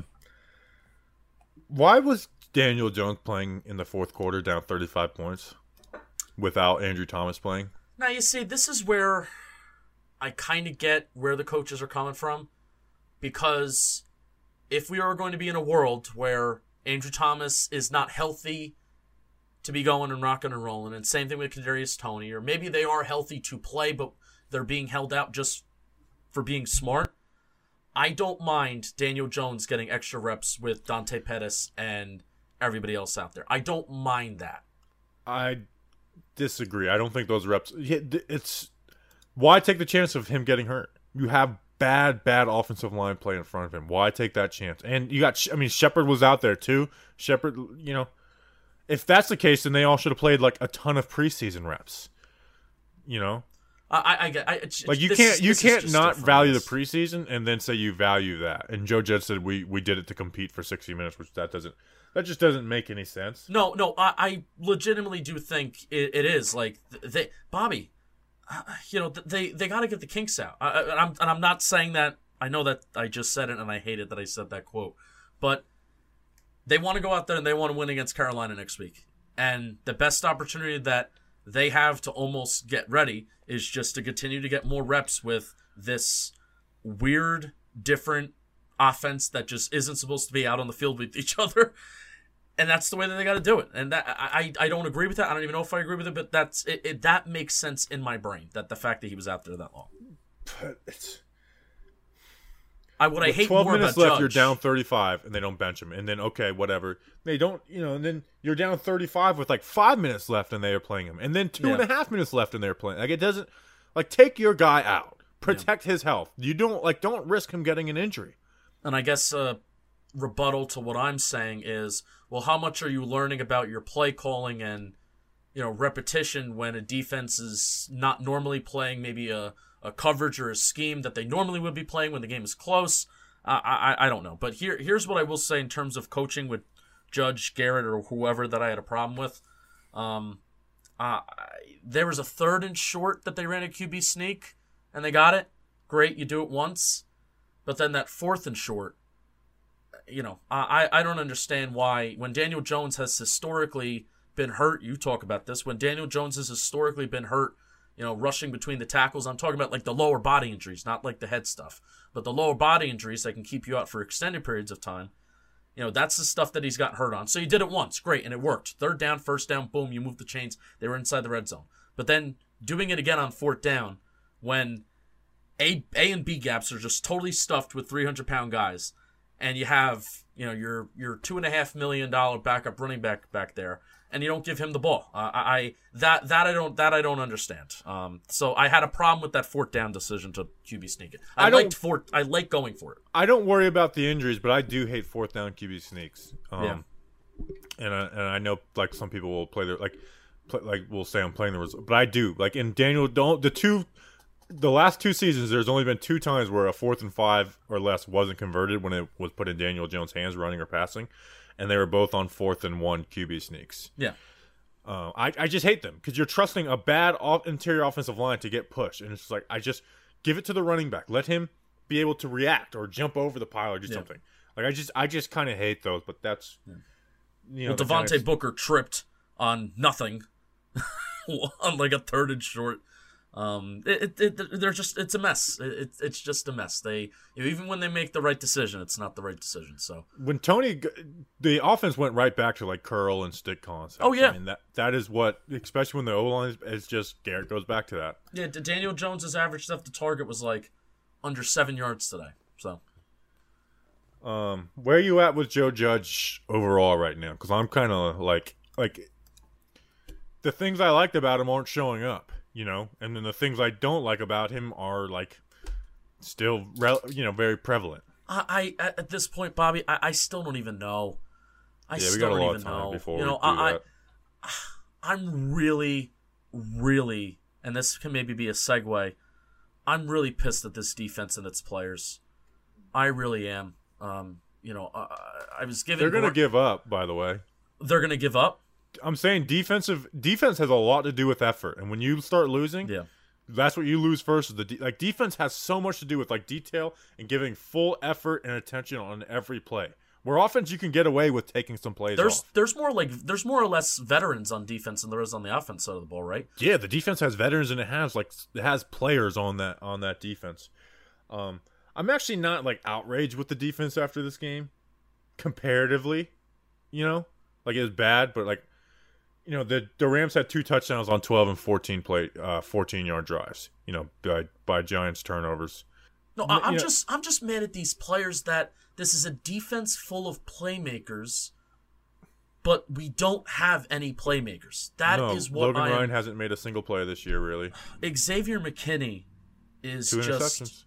why was Daniel Jones playing in the fourth quarter down thirty-five points without Andrew Thomas playing? Now you see, this is where I kind of get where the coaches are coming from, because if we are going to be in a world where Andrew Thomas is not healthy to be going and rocking and rolling, and same thing with Kadarius Toney, or maybe they are healthy to play, but they're being held out just for being smart. I don't mind Daniel Jones getting extra reps with Dante Pettis and everybody else out there. I don't mind that. I disagree. I don't think those reps. It's why take the chance of him getting hurt? You have bad, bad offensive line play in front of him. Why take that chance? And you got. I mean, Shepard was out there too. Shepard, you know, if that's the case, then they all should have played like a ton of preseason reps. You know. I, I get, I, it's, like you this, can't, you can't not value the preseason and then say you value that. And Joe Judge said we we did it to compete for sixty minutes, which that doesn't, that just doesn't make any sense. No, no, I, I legitimately do think it, it is like they, Bobby, uh, you know, they they got to get the kinks out. I, I, I'm and I'm not saying that. I know that I just said it and I hate it that I said that quote, but they want to go out there and they want to win against Carolina next week, and the best opportunity that they have to almost get ready is just to continue to get more reps with this weird, different offense that just isn't supposed to be out on the field with each other. And that's the way that they got to do it. And that I, I don't agree with that. I don't even know if I agree with it, but that's it, it. That makes sense in my brain, that the fact that he was out there that long. But it's... I what I hate twelve more minutes about left, Judge, you're down thirty-five, and they don't bench him. And then, okay, whatever. They don't, you know, and then you're down thirty-five with like five minutes left, and they are playing him. And then two Yeah. and a half minutes left, and they're playing. Like, it doesn't, like, take your guy out. Protect yeah. his health. You don't, like, don't risk him getting an injury. And I guess uh, rebuttal to what I'm saying is, well, how much are you learning about your play calling and, you know, repetition when a defense is not normally playing maybe a, a coverage or a scheme that they normally would be playing when the game is close? Uh, I I don't know. But here here's what I will say in terms of coaching with Judge, Garrett, or whoever that I had a problem with. Um, uh, there was a third and short that they ran a Q B sneak, and they got it. Great, you do it once. But then that fourth and short, you know, I, I don't understand why, when Daniel Jones has historically been hurt, you talk about this, when Daniel Jones has historically been hurt, you know, rushing between the tackles, I'm talking about like the lower body injuries, not like the head stuff, but the lower body injuries that can keep you out for extended periods of time. You know, that's the stuff that he's got hurt on. So you did it once, great, and it worked. Third down, first down, boom, you moved the chains. They were inside the red zone. But then doing it again on fourth down when A, A and B gaps are just totally stuffed with three hundred pound guys, and you have, you know, your your two and a half million dollar backup running back back there, and you don't give him the ball. Uh, I, I that that I don't that I don't understand. Um, so I had a problem with that fourth down decision to Q B sneak it. I, I liked fourth. I like going for it. I don't worry about the injuries, but I do hate fourth down Q B sneaks. Um, yeah. And I, and I know like some people will play their like play, like will say I'm playing the result, but I do like in Daniel don't the two. The last two seasons, there's only been two times where a fourth and five or less wasn't converted when it was put in Daniel Jones' hands running or passing, and they were both on fourth and one Q B sneaks. Yeah. Uh, I, I just hate them because you're trusting a bad off- interior offensive line to get pushed, and it's just like, I just give it to the running back. Let him be able to react or jump over the pile or do yeah. something. Like, I just I just kind of hate those, but that's, yeah. you know. Well, Devontae kinda... Booker tripped on nothing on like a third and short. Um, it, it, it they're just it's a mess. It, it's just a mess. They you know, even when they make the right decision, it's not the right decision. So when Tony, the offense went right back to like curl and stick concepts. Oh yeah, I mean, that that is what, especially when the O line is, is just Garrett goes back to that. Yeah, Daniel Jones's average stuff to target was like under seven yards today. So, um, where are you at with Joe Judge overall right now? Because I'm kind of like like the things I liked about him aren't showing up. You know, and then the things I don't like about him are like still, re- you know, very prevalent. I, I at this point, Bobby, I, I still don't even know. I yeah, still we got a don't lot even of time know. before you know, we do I, that. I, I'm really, really, and this can maybe be a segue. I'm really pissed at this defense and its players. I really am. Um, you know, uh, I was giving. They're going to Gor- give up, by the way. They're going to give up. I'm saying defensive defense has a lot to do with effort, and when you start losing, Yeah. that's what you lose first. Is the de- like defense has so much to do with like detail and giving full effort and attention on every play. Where offense, you can get away with taking some plays There's off. there's more like there's more or less veterans on defense than there is on the offense side of the ball, right? Yeah, the defense has veterans and it has like it has players on that on that defense. Um, I'm actually not like outraged with the defense after this game, comparatively. You know, like it was bad, but like. You know, the the Rams had two touchdowns on twelve and fourteen play, uh, fourteen yard drives. You know, by by Giants turnovers. No, I, I'm You know- just I'm just mad at these players that this is a defense full of playmakers, but we don't have any playmakers. That is no, what Logan I am- Ryan hasn't made a single play this year, really. Xavier McKinney is Two just interceptions.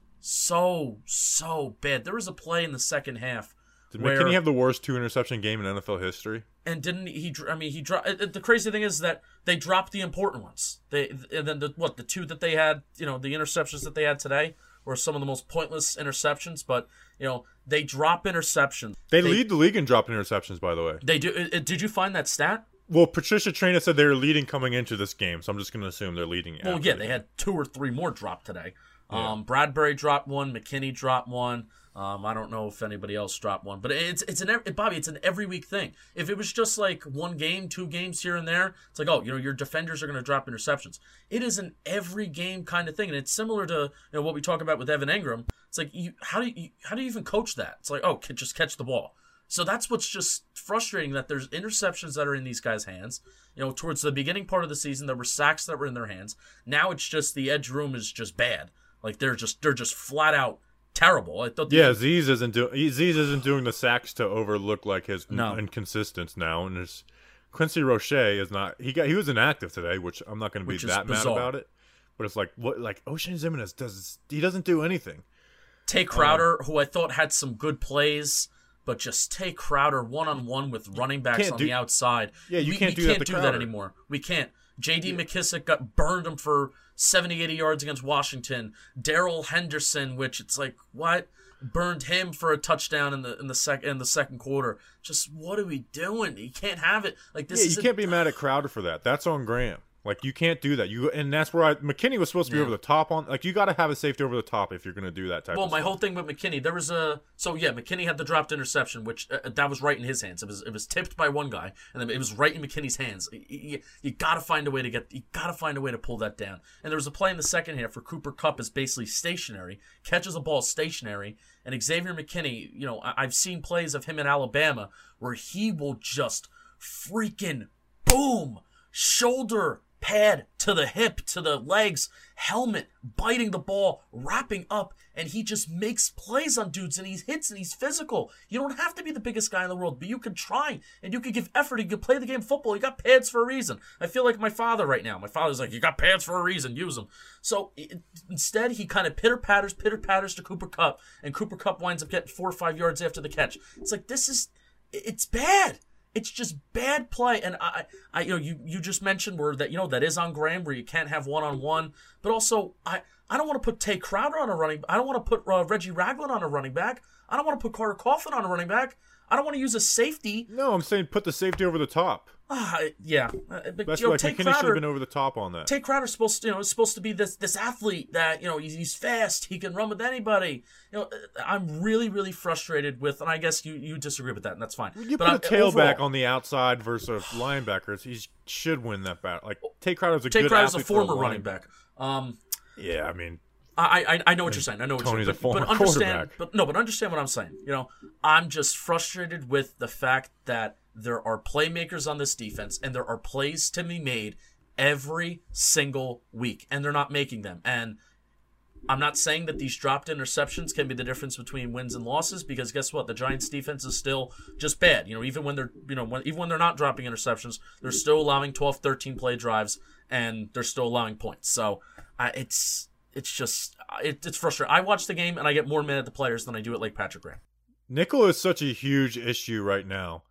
so so bad. There was a play in the second half Did where McKinney have the worst two interception game in N F L history? and didn't he? dr- I mean, he dropped. The crazy thing is that they dropped the important ones. They and then the what the two that they had, you know, the interceptions that they had today were some of the most pointless interceptions. But you know, they drop interceptions. They, lead the league in dropping interceptions, by the way. They do. uh, Did you find that stat? Well, Patricia Traina said they were leading coming into this game, so I'm just going to assume they're leading. Well, after yeah, the they game. had two or three more drop today. Yeah. Um, Bradbury dropped one. McKinney dropped one. Um, I don't know if anybody else dropped one, but it's it's an ev- Bobby. It's an every week thing. If it was just like one game, two games here and there, it's like, oh, you know, your defenders are going to drop interceptions. It is an every game kind of thing, and it's similar to you know what we talk about with Evan Engram. It's like, you, how do you how do you even coach that? It's like, oh, can just catch the ball. So that's what's just frustrating, that there's interceptions that are in these guys' hands. You know, towards the beginning part of the season, there were sacks that were in their hands. Now it's just the edge room is just bad. Like they're just they're just flat out terrible. I thought. Yeah, Aziz isn't doing Aziz isn't doing the sacks to overlook like his No. inconsistence now, and there's Quincy Roche is not. He got he was inactive today, which I'm not going to be Which is that mad bizarre. about it. But it's like what like Ocean Jimenez does. He doesn't do anything. Tay Crowder, who I thought had some good plays, but just Tay Crowder one on one with running backs Can't on do- the outside. Yeah, you we, can't we do that can't to do that Crowder. anymore. We can't. J D McKissick got burned him for seventy, eighty yards against Washington. Daryl Henderson, which it's like, what? Burned him for a touchdown in the in the sec in the second quarter. Just what are we doing? You can't have it. Like this Yeah, is you a- can't be mad at Crowder for that. That's on Graham. Like you can't do that. You and that's where I, McKinney was supposed to be Yeah. over the top on. Like you got to have a safety over the top if you're going to do that type. Well, of my stuff. whole thing with McKinney, there was a so yeah, McKinney had the dropped interception, which uh, that was right in his hands. It was it was tipped by one guy, and then it was right in McKinney's hands. You, you, you got to find a way to get, you got to find a way to pull that down. And there was a play in the second half where Cooper Kupp is basically stationary, catches a ball stationary, and Xavier McKinney, you know, I, I've seen plays of him in Alabama where he will just freaking boom, shoulder pad to the hip, to the legs, helmet, biting the ball, wrapping up, and he just makes plays on dudes, and he hits, and he's physical. You don't have to be the biggest guy in the world, but you can try, and you can give effort, you can play the game of football. You got pads for a reason. I feel like my father right now. My father's like, you got pads for a reason, use them. So it, instead, he kind of pitter-patters, pitter-patters to Cooper Kupp, and Cooper Kupp winds up getting four or five yards after the catch. It's like, this is, it's bad. It's just bad play, and I, I, you know, you, you just mentioned where that you know that is on Graham, where you can't have one on one, but also I, I don't want to put Tay Crowder on a running, I don't want to put uh, Reggie Ragland on a running back, I don't want to put Carter Coughlin on a running back, I don't want to use a safety. No, I'm saying put the safety over the top. Ah, yeah, uh, but That's you know, like Tay McKinney should have Crowder, been over the top on that. Tay Crowder's supposed to, you know, is supposed to be this this athlete that, you know, he's, he's fast, he can run with anybody. You know, I'm really, really frustrated with, and I guess you, you disagree with that, and that's fine. You but put a I- tailback overall- on the outside versus linebackers. He should win that battle. Like Tay Crowder's a Tay good Crowder's a athlete for former line- running back. Um, Yeah, I mean, I, I I know what you're saying. I know what Tony's you're a saying. But, former but understand, quarterback. but no, but understand what I'm saying. You know, I'm just frustrated with the fact that there are playmakers on this defense, and there are plays to be made every single week, and they're not making them. And I'm not saying that these dropped interceptions can be the difference between wins and losses, because guess what? The Giants' defense is still just bad. You know, even when they're you know when, even when they're not dropping interceptions, they're still allowing twelve, thirteen play drives, and they're still allowing points. So uh, it's it's just it, it's frustrating. I watch the game and I get more mad at the players than I do at Lake Patrick Graham. nickel is such a huge issue right now.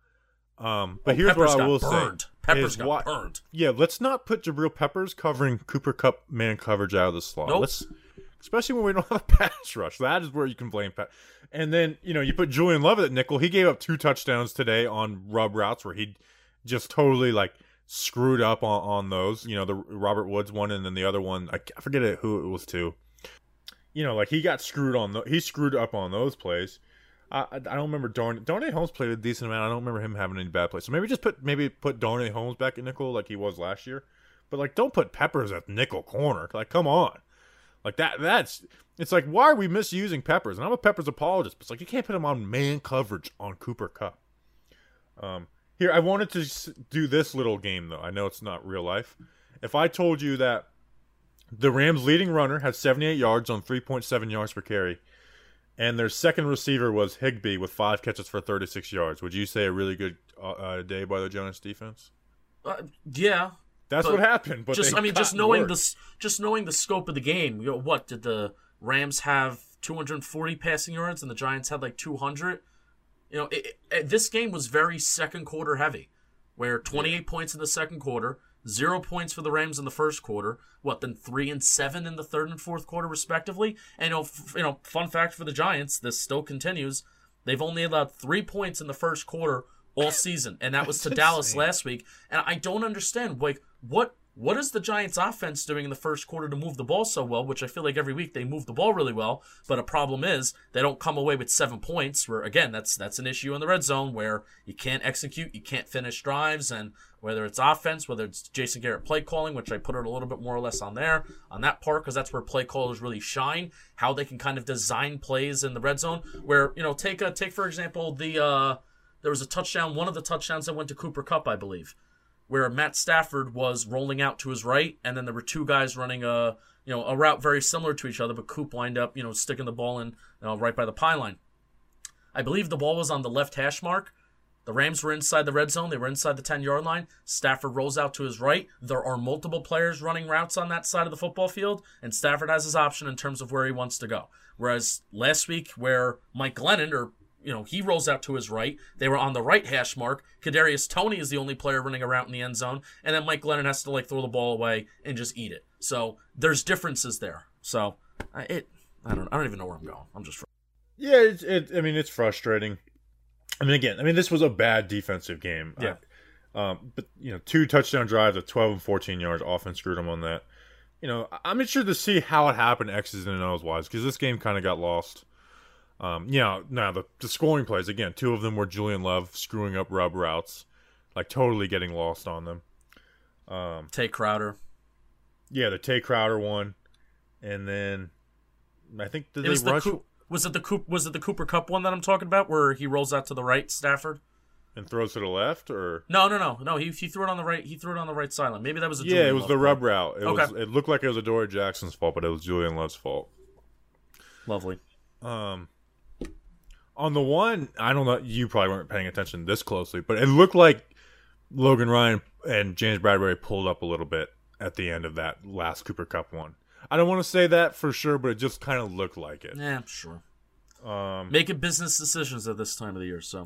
Um, but Oh, here's Peppers what I got will burned. say: Peppers is got why- burned. Yeah, let's not put Jabril Peppers covering Cooper Kupp man coverage out of the slot. Nope. Let's especially when we don't have a pass rush. That is where you can blame Pat. And then, you know, you put Julian Love at nickel. He gave up two touchdowns today on rub routes where he just totally, like, screwed up on, on those. You know, the Robert Woods one and then the other one, I forget it, who it was to. You know, like, he got screwed on, the, he screwed up on those plays. I, I don't remember Darnay. Darnay Holmes played a decent amount. I don't remember him having any bad plays. So maybe just put maybe put Darnay Holmes back at nickel like he was last year. But, like, don't put Peppers at nickel corner. Like, come on. Like, that, that's, it's like, why are we misusing Peppers? And I'm a Peppers apologist, but it's like, you can't put him on man coverage on Cooper Kupp. Um, here, I wanted to do this little game, though. I know it's not real life. If I told you that the Rams' leading runner had seventy-eight yards on three point seven yards per carry, and their second receiver was Higbee with five catches for thirty-six yards, would you say a really good uh, uh, day by the Giants defense? Uh, yeah. That's what happened. But just, I mean, just knowing the just knowing the scope of the game. You know, what did the Rams have? two hundred forty passing yards, and the Giants had like two hundred. You know, it, it, this game was very second quarter heavy, where twenty-eight yeah. points in the second quarter, zero points for the Rams in the first quarter. What then? Three and seven in the third and fourth quarter, respectively. And you know, f- you know, fun fact for the Giants, this still continues. They've only allowed three points in the first quarter all season, and that was to Dallas last week. And I don't understand, like, what what is the Giants' offense doing in the first quarter to move the ball so well, which I feel like every week they move the ball really well, but a problem is they don't come away with seven points, where, again, that's that's an issue in the red zone where you can't execute, you can't finish drives, and whether it's offense, whether it's Jason Garrett play calling, which I put it a little bit more or less on there, on that part, because that's where play callers really shine, how they can kind of design plays in the red zone, where, you know, take, a, take for example, the... Uh, There was a touchdown, one of the touchdowns that went to Cooper Kupp, I believe, where Matt Stafford was rolling out to his right, and then there were two guys running a you know a route very similar to each other, but Coop lined up, you know, sticking the ball in you know, right by the pylon. I believe the ball was on the left hash mark. The Rams were inside the red zone. They were inside the ten-yard line. Stafford rolls out to his right. There are multiple players running routes on that side of the football field, and Stafford has his option in terms of where he wants to go. Whereas last week, where Mike Glennon, or You know, he rolls out to his right. They were on the right hash mark. Kadarius Toney is the only player running around in the end zone. And then Mike Glennon has to, like, throw the ball away and just eat it. So there's differences there. So it, I don't, I don't even know where I'm going. I'm just. Yeah, it's, it. I mean, it's frustrating. I mean, again, I mean, this was a bad defensive game. Yeah. I, um, but you know, two touchdown drives of twelve and fourteen yards. Offense screwed them on that. You know, I'm interested to see how it happened, X's and O's wise, because this game kind of got lost. Um, you know, now the, the scoring plays, again, two of them were Julian Love screwing up rub routes, like totally getting lost on them. Um, Tay Crowder. Yeah, the Tay Crowder one. And then I think did it they was rush? The Coop, was it the Coop, was it the Cooper Kupp one that I'm talking about where he rolls out to the right, Stafford? And throws to the left, or no, no, no, no. He he threw it on the right. He threw it on the right sideline. Maybe that was a yeah. Julian It was Love the play. rub route. It okay. was. It looked like it was Adoree Jackson's fault, but it was Julian Love's fault. Lovely. Um, on the one, I don't know. You probably weren't paying attention this closely, but it looked like Logan Ryan and James Bradbury pulled up a little bit at the end of that last Cooper Kupp one. I don't want to say that for sure, but it just kind of looked like it. Yeah, sure. Um, Making business decisions at this time of the year, so.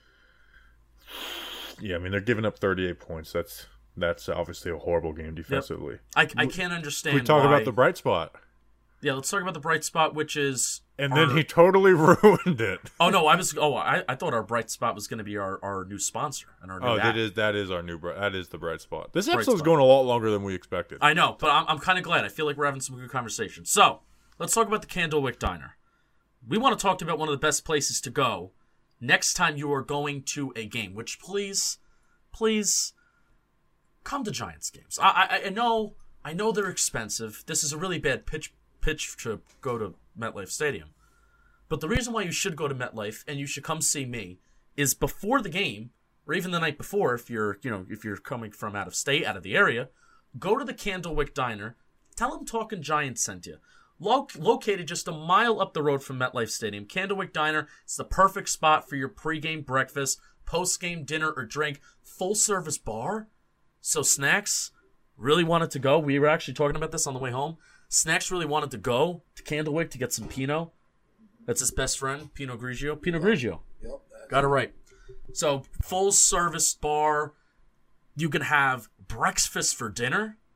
Yeah, I mean, they're giving up thirty-eight points. That's that's obviously a horrible game defensively. Yep. I, I can't understand. We talk why... about the bright spot. Yeah, let's talk about the bright spot, which is. And our... then he totally ruined it. Oh no, I was. Oh, I, I thought our bright spot was going to be our, our new sponsor and our new. Oh, app. that is that is our new that is the bright spot. This Bright episode's spot. going a lot longer than we expected. I know, but I'm I'm kind of glad. I feel like we're having some good conversation. So let's talk about the Candlewick Diner. We want to talk about one of the best places to go next time you are going to a game. Which please, please, come to Giants games. I I, I know I know they're expensive. This is a really bad pitch pitch to go to MetLife Stadium. But the reason why you should go to MetLife and you should come see me is before the game, or even the night before, if you're, you know, if you're coming from out of state, out of the area, go to the Candlewick Diner. Tell them Talking Giants sent you. Lo- located just a mile up the road from MetLife Stadium, Candlewick Diner is the perfect spot for your pregame breakfast, postgame dinner or drink, full service bar. So Snacks really wanted to go. We were actually talking about this on the way home. Snacks really wanted to go to Candlewick to get some Pinot. That's his best friend, Pinot Grigio. Pinot Grigio. Yep. Got it right. So, full service bar. You can have breakfast for dinner.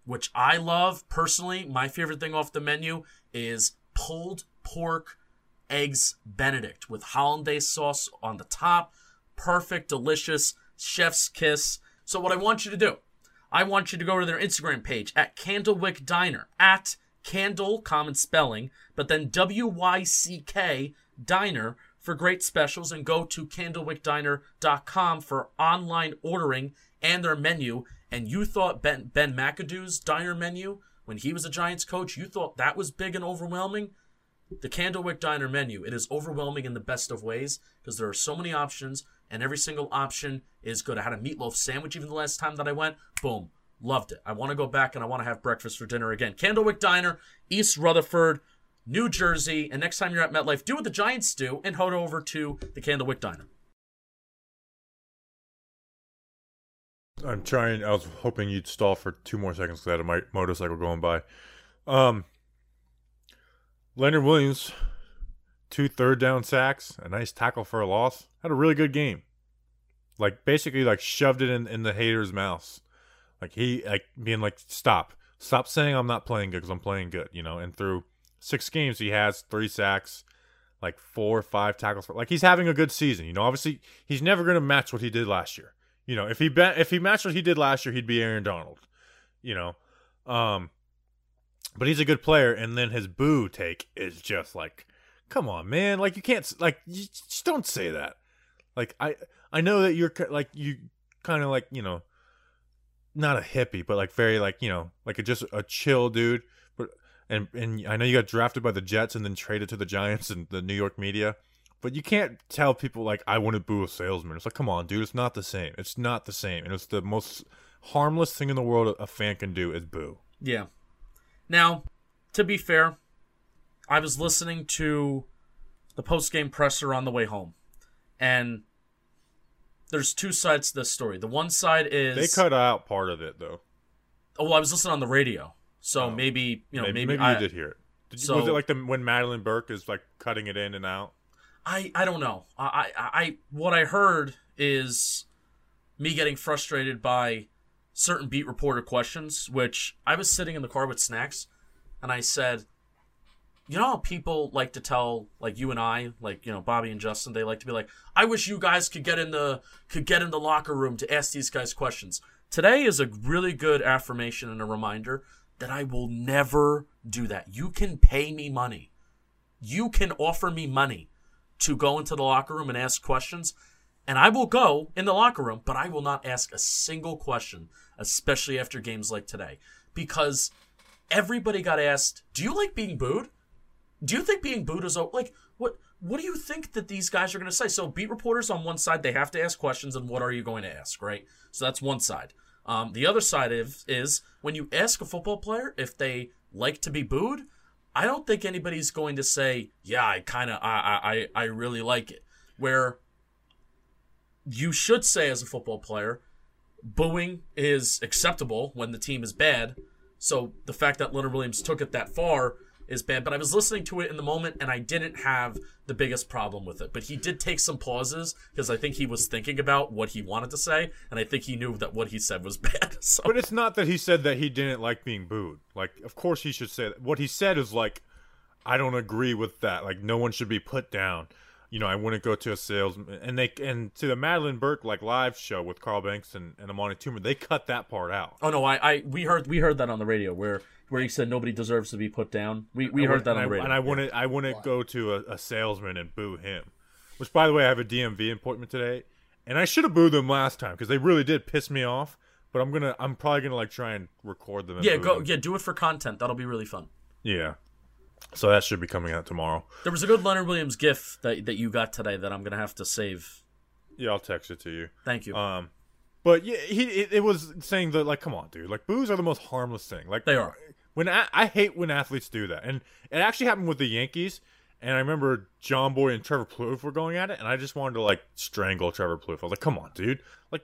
which I love personally. My favorite thing off the menu is pulled pork eggs Benedict with hollandaise sauce on the top. Perfect, delicious, chef's kiss. So what I want you to do, I want you to go to their Instagram page at Candlewick Diner, at Candle, common spelling, but then W Y C K Diner for great specials, and go to candlewick diner dot com for online ordering and their menu. And you thought Ben, Ben McAdoo's diner menu, when he was a Giants coach, you thought that was big and overwhelming? The Candlewick Diner menu, it is overwhelming in the best of ways because there are so many options, and every single option is good. I had a meatloaf sandwich even the last time that I went. Boom. Loved it. I want to go back and I want to have breakfast for dinner again. Candlewick Diner, East Rutherford, New Jersey. And next time you're at MetLife, do what the Giants do and head over to the Candlewick Diner. I'm trying. I was hoping you'd stall for two more seconds because I had a mi- motorcycle going by. Um, Leonard Williams, two third down sacks, a nice tackle for a loss. Had a really good game. Like, basically, like, shoved it in, in the hater's mouth. Like, he, like, being like, stop. Stop saying I'm not playing good because I'm playing good, you know. And through six games, he has three sacks, like, four or five tackles. For, like, he's having a good season, you know. Obviously, he's never going to match what he did last year. You know, if he be- if he matched what he did last year, he'd be Aaron Donald, you know. Um, but he's a good player, and then his boo take is just like, come on, man. Like, you can't, like, you just don't say that. Like, I I know that you're, like, you kind of like, you know, not a hippie, but, like, very, like, you know, like a, just a chill dude. But and and I know you got drafted by the Jets and then traded to the Giants and the New York media. But you can't tell people, like, I wouldn't boo a salesman. It's like, come on, dude. It's not the same. It's not the same. And it's the most harmless thing in the world a fan can do is boo. Yeah. Now, to be fair, I was listening to the post-game presser on the way home. And there's two sides to this story. The one side is... They cut out part of it, though. Oh, well, I was listening on the radio. So oh. maybe, you know, maybe... Maybe, maybe I, you did hear it. Did you, so, was it like the when Madeline Burke is, like, cutting it in and out? I, I don't know. I, I I what I heard is me getting frustrated by certain beat reporter questions, which I was sitting in the car with snacks, and I said, you know how people like to tell, like you and I, like, you know, Bobby and Justin, they like to be like, I wish you guys could get in the could get in the locker room to ask these guys questions. Today is a really good affirmation and a reminder that I will never do that. You can pay me money. You can offer me money to go into the locker room and ask questions, and I will go in the locker room, but I will not ask a single question, especially after games like today, because everybody got asked, do you like being booed? Do you think being booed is, like, what What do you think that these guys are going to say? So beat reporters on one side, they have to ask questions, and what are you going to ask, right? So that's one side. Um, the other side is, is when you ask a football player if they like to be booed, I don't think anybody's going to say, yeah, I kind of, I, I, I really like it. Where you should say as a football player, booing is acceptable when the team is bad. So the fact that Leonard Williams took it that far is bad. But I was listening to it in the moment, and I didn't have the biggest problem with it. But he did take some pauses because I think he was thinking about what he wanted to say, and I think he knew that what he said was bad. So. But it's not that he said that he didn't like being booed. Like, of course he should say that. What he said is, like, I don't agree with that. Like, no one should be put down. You know, I wouldn't go to a salesman. And they and to the Madeline Burke, like, live show with Carl Banks and, and Amani Toomer, they cut that part out. Oh, no, I, I we heard we heard that on the radio where where he said nobody deserves to be put down. We we heard that on the radio. And I wouldn't I wouldn't go to a, a salesman and boo him. Which, by the way, I have a D M V appointment today, and I should have booed them last time because they really did piss me off. But I'm gonna I'm probably gonna like try and record them. And yeah, boo go them. yeah, do it for content. That'll be really fun. Yeah. So that should be coming out tomorrow. There was a good Leonard Williams gif that that you got today that I'm gonna have to save. Yeah, I'll text it to you. Thank you. Um, but yeah, he it, it was saying that, like, come on, dude, like, boos are the most harmless thing. Like, they are. When I, I hate when athletes do that, and it actually happened with the Yankees. And I remember John Boy and Trevor Plouffe were going at it, and I just wanted to, like, strangle Trevor Plouffe. I was like, come on, dude, like,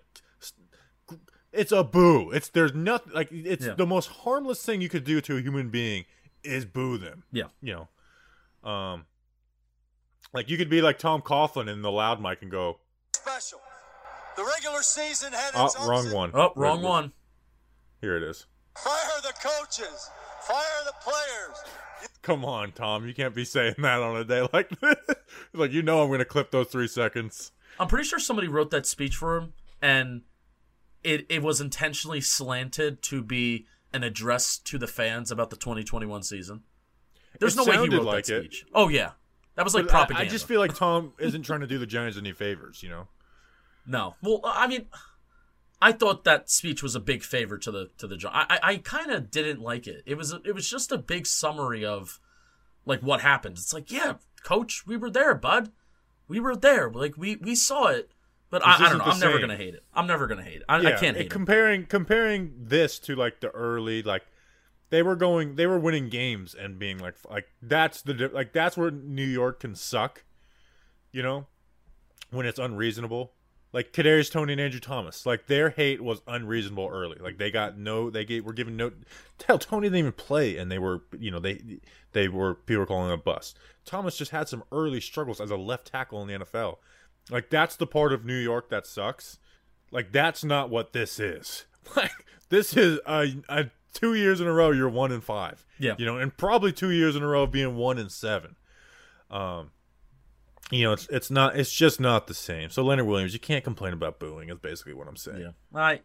it's a boo. It's there's nothing like it's yeah. the most harmless thing you could do to a human being is boo them. Yeah, you know. Um, like you could be like Tom Coughlin in the loud mic and go special. The regular season had oh, its wrong one. Oh, wrong one. Here it is. Fire the coaches. Fire the players. Come on, Tom. You can't be saying that on a day like this. Like, you know I'm going to clip those three seconds. I'm pretty sure somebody wrote that speech for him, and it it was intentionally slanted to be an address to the fans about the twenty twenty-one season. There's It no way he sounded wrote like that it. speech. Oh, yeah. That was like But I- propaganda. I just feel like Tom isn't trying to do the Giants any favors, you know? No. Well, I mean, I thought that speech was a big favor to the to the Gi- I I, I kind of didn't like it. It was it was just a big summary of like what happened. It's like, yeah, coach, we were there, bud. We were there. Like we we saw it. But This I, I don't isn't know. the I'm never same. gonna hate it. I'm never gonna hate it. I, I Yeah, can't it- hate it. comparing comparing this to like the early like they were going they were winning games and being like like that's the di- like that's where New York can suck, you know, when it's unreasonable. Like Kadarius Toney and Andrew Thomas, like their hate was unreasonable early. Like they got no, they gave, were given no. Hell, Tony didn't even play, and they were, you know, they they were people were calling him a bust. Thomas just had some early struggles as a left tackle in the N F L. Like that's the part of New York that sucks. Like that's not what this is. Like this is a, a two years in a row you're one in five. Yeah. You know, and probably two years in a row of being one in seven. Um. You know, it's it's not it's just not the same. So Leonard Williams, you can't complain about booing. Is basically what I'm saying. Yeah. I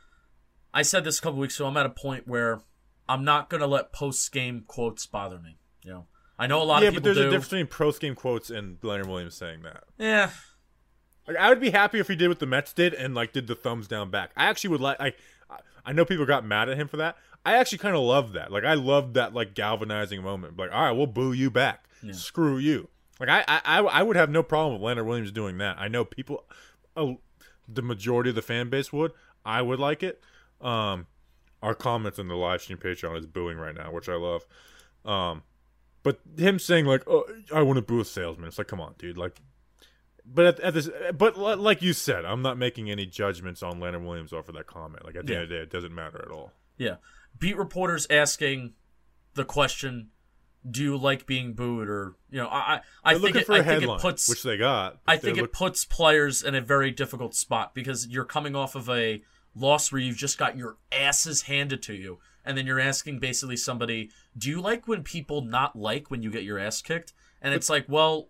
I said this a couple weeks ago. I'm at a point where I'm not gonna let post game quotes bother me. You know, I know a lot Yeah, of but people there's do. a difference between post game quotes and Leonard Williams saying that. Yeah. Like, I would be happy if he did what the Mets did and like did the thumbs down back. I actually would like. I I know people got mad at him for that. I actually kind of love that. Like I love that like galvanizing moment. Like, all right, we'll boo you back. Yeah. Screw you. Like I, I I would have no problem with Leonard Williams doing that. I know people, uh, the majority of the fan base would. I would like it. Um, our comments in the live stream Patreon is booing right now, which I love. Um, but him saying like, "Oh, I want to boo a salesman," it's like, come on, dude. Like, but at, at this, but like you said, I'm not making any judgments on Leonard Williams off of that comment. Like at the Yeah. end of the day, it doesn't matter at all. Yeah. Beat reporters asking the question, do you like being booed? Or, you know, I I, I They're think, looking it, for I a think headline, it puts which they got. I They're think it look- puts players in a very difficult spot because you're coming off of a loss where you've just got your asses handed to you, and then you're asking basically somebody, do you like when people not like when you get your ass kicked? And it's like, well,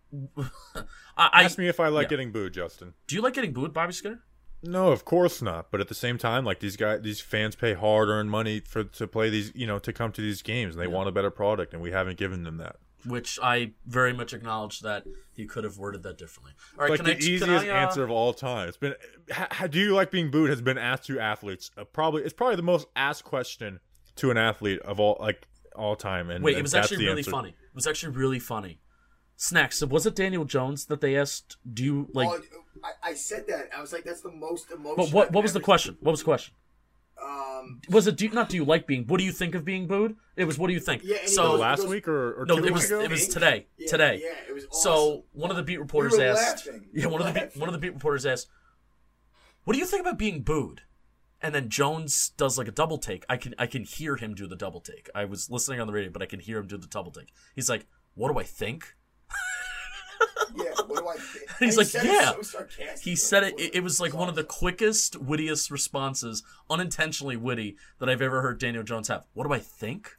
I, I Ask me if I like yeah. getting booed, Justin. do you like getting booed, Bobby Skinner? No, of course not. But at the same time, like these guys, these fans pay hard-earned money for to play these, you know, to come to these games, and they Yeah. want a better product, and we haven't given them that. Which I very much acknowledge that he could have worded that differently. All right, Like can the I, easiest can I, uh, answer of all time. It's been, ha, ha- do you like being booed? Has been asked to athletes. Uh, probably, it's probably the most asked question to an athlete of all, like all time. And Wait, and it was that's actually the really answer. funny. It was actually really funny. Snacks. So was it Daniel Jones that they asked? Do you like? oh, I, I said that. I was like, that's the most emotional. But what? I've What was the ever question? What was the question? seen. Um, Was it do you, not? Do you like being? What do you think of being booed? It was. What do you think? Yeah, and he so goes- Last goes- week or, or no, two it weeks was ago? it was today. Yeah, today. yeah, it was So awesome. one of the beat We reporters were asked. laughing. Yeah, We one were of the beat, laughing. one of the beat reporters asked, "What do you think about being booed?" And then Jones does like a double take. I can I can hear him do the double take. I was listening on the radio, but I can hear him do the double take. He's like, "What do I think?" Yeah, what do I think? He's And he like, said it yeah. so sarcastic. He said it. It, it was like one of the quickest, wittiest responses, unintentionally witty, that I've ever heard Daniel Jones have. What do I think?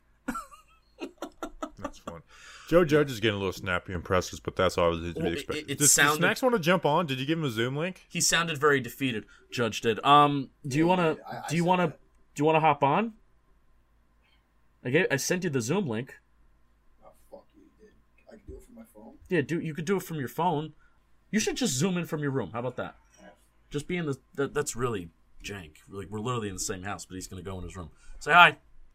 That's fun. Joe Judge is getting a little snappy and precious, but that's obviously to be Well, it- expected. it Does, does sounded- Snacks want to jump on? Did you give him a Zoom link? He sounded very defeated. Judge did. Um, do you Yeah, want he to? did. I- I Do you said want to? that. Do you want to hop on? I gave. I sent you the Zoom link. Oh, fuck you, you did. I can do it from my phone. Yeah, do you could do it from your phone. You should just zoom in from your room. How about that? Just be in the. That, that's really jank. Like we're literally in the same house, but he's gonna go in his room. Say hi.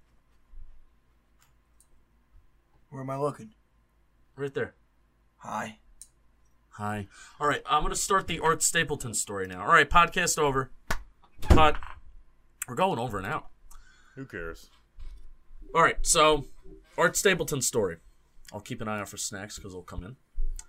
Where am I looking? Right there. Hi. Hi. All right, I'm going to start the Art Stapleton story now. All right, podcast over. Cut. We're going over now. Who cares? All right, so Art Stapleton story. I'll keep an eye out for Snacks because they'll come in.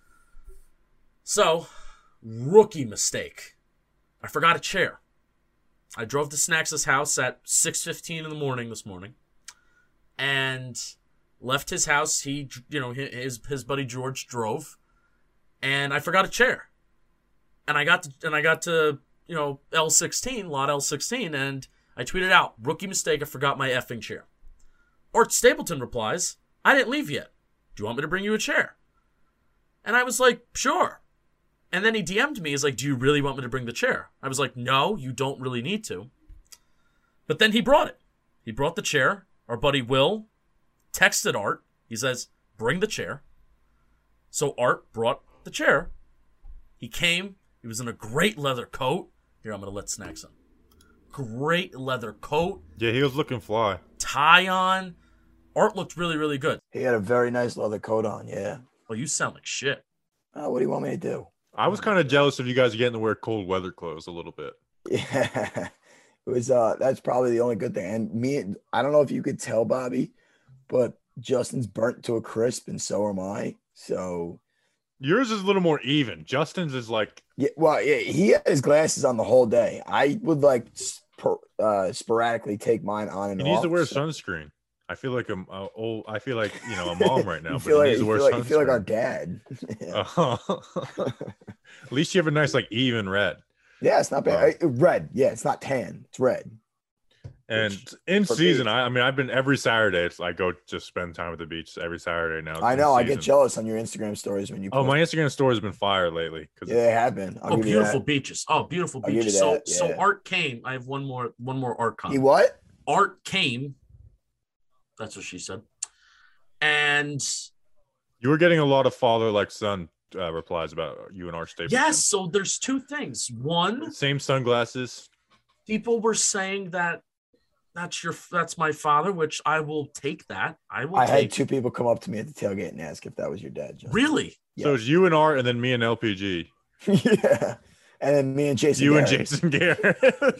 So, rookie mistake. I forgot a chair. I drove to Snacks' house at six fifteen in the morning this morning and left his house. He, you know, his his buddy George drove. And I forgot a chair, and I got to, and I got to you know L sixteen, lot L sixteen, and I tweeted out, rookie mistake, I forgot my effing chair. Art Stapleton replies, I didn't leave yet. Do you want me to bring you a chair? And I was like, sure. And then he D M'd me. He's like, do you really want me to bring the chair? I was like, no, you don't really need to. But then he brought it. He brought the chair. Our buddy Will texted Art. He says, bring the chair. So Art brought the chair. He came. He was in a great leather coat. Here, I'm going to let Snacks in. Great leather coat. Yeah, he was looking fly. Tie on. Art looked really, really good. He had a very nice leather coat on, yeah. Well, you sound like shit. Uh, what do you want me to do? I was kind of jealous of you guys getting to wear cold weather clothes a little bit. Yeah, it was. Uh, that's probably the only good thing. And me, I don't know if you could tell, Bobby, but Justin's burnt to a crisp, and so am I. So Yours is a little more even. Justin's is like, yeah, well, yeah, he had his glasses on the whole day. I would like spor- uh, sporadically take mine on and he off. needs to wear so- sunscreen. I feel like I'm uh, old. I feel like you know a mom right now, you but feel he like, needs to you wear feel like, sunscreen. you feel like our dad. Yeah. Uh, At least you have a nice like even red. Yeah, it's not bad. Uh, red. Yeah, it's not tan. It's red. And Which, in for season, me- I, I mean, I've been every Saturday. It's I go just spend time at the beach every Saturday now. I in know. I season. get jealous on your Instagram stories when you. Oh, post. my Instagram story has been fire lately. Cause Yeah, they have been. I'll Oh, give you beautiful that. beaches. Oh, beautiful I'll give you beaches. So, that, so yeah. Art came. I have one more, one more Art comment. He what? Art came. That's what she said. And you were getting a lot of father like son uh, replies about you and Art Stapleton. yes, so there's two things. One, Same sunglasses. people were saying that that's your, that's my father, which I will take that. I will I take. had two people come up to me at the tailgate and ask if that was your dad. Justin. Really? So Yeah. it's you and Art, and then me and L P G. Yeah, and then me and Jason. You Garrett. and Jason Garrett.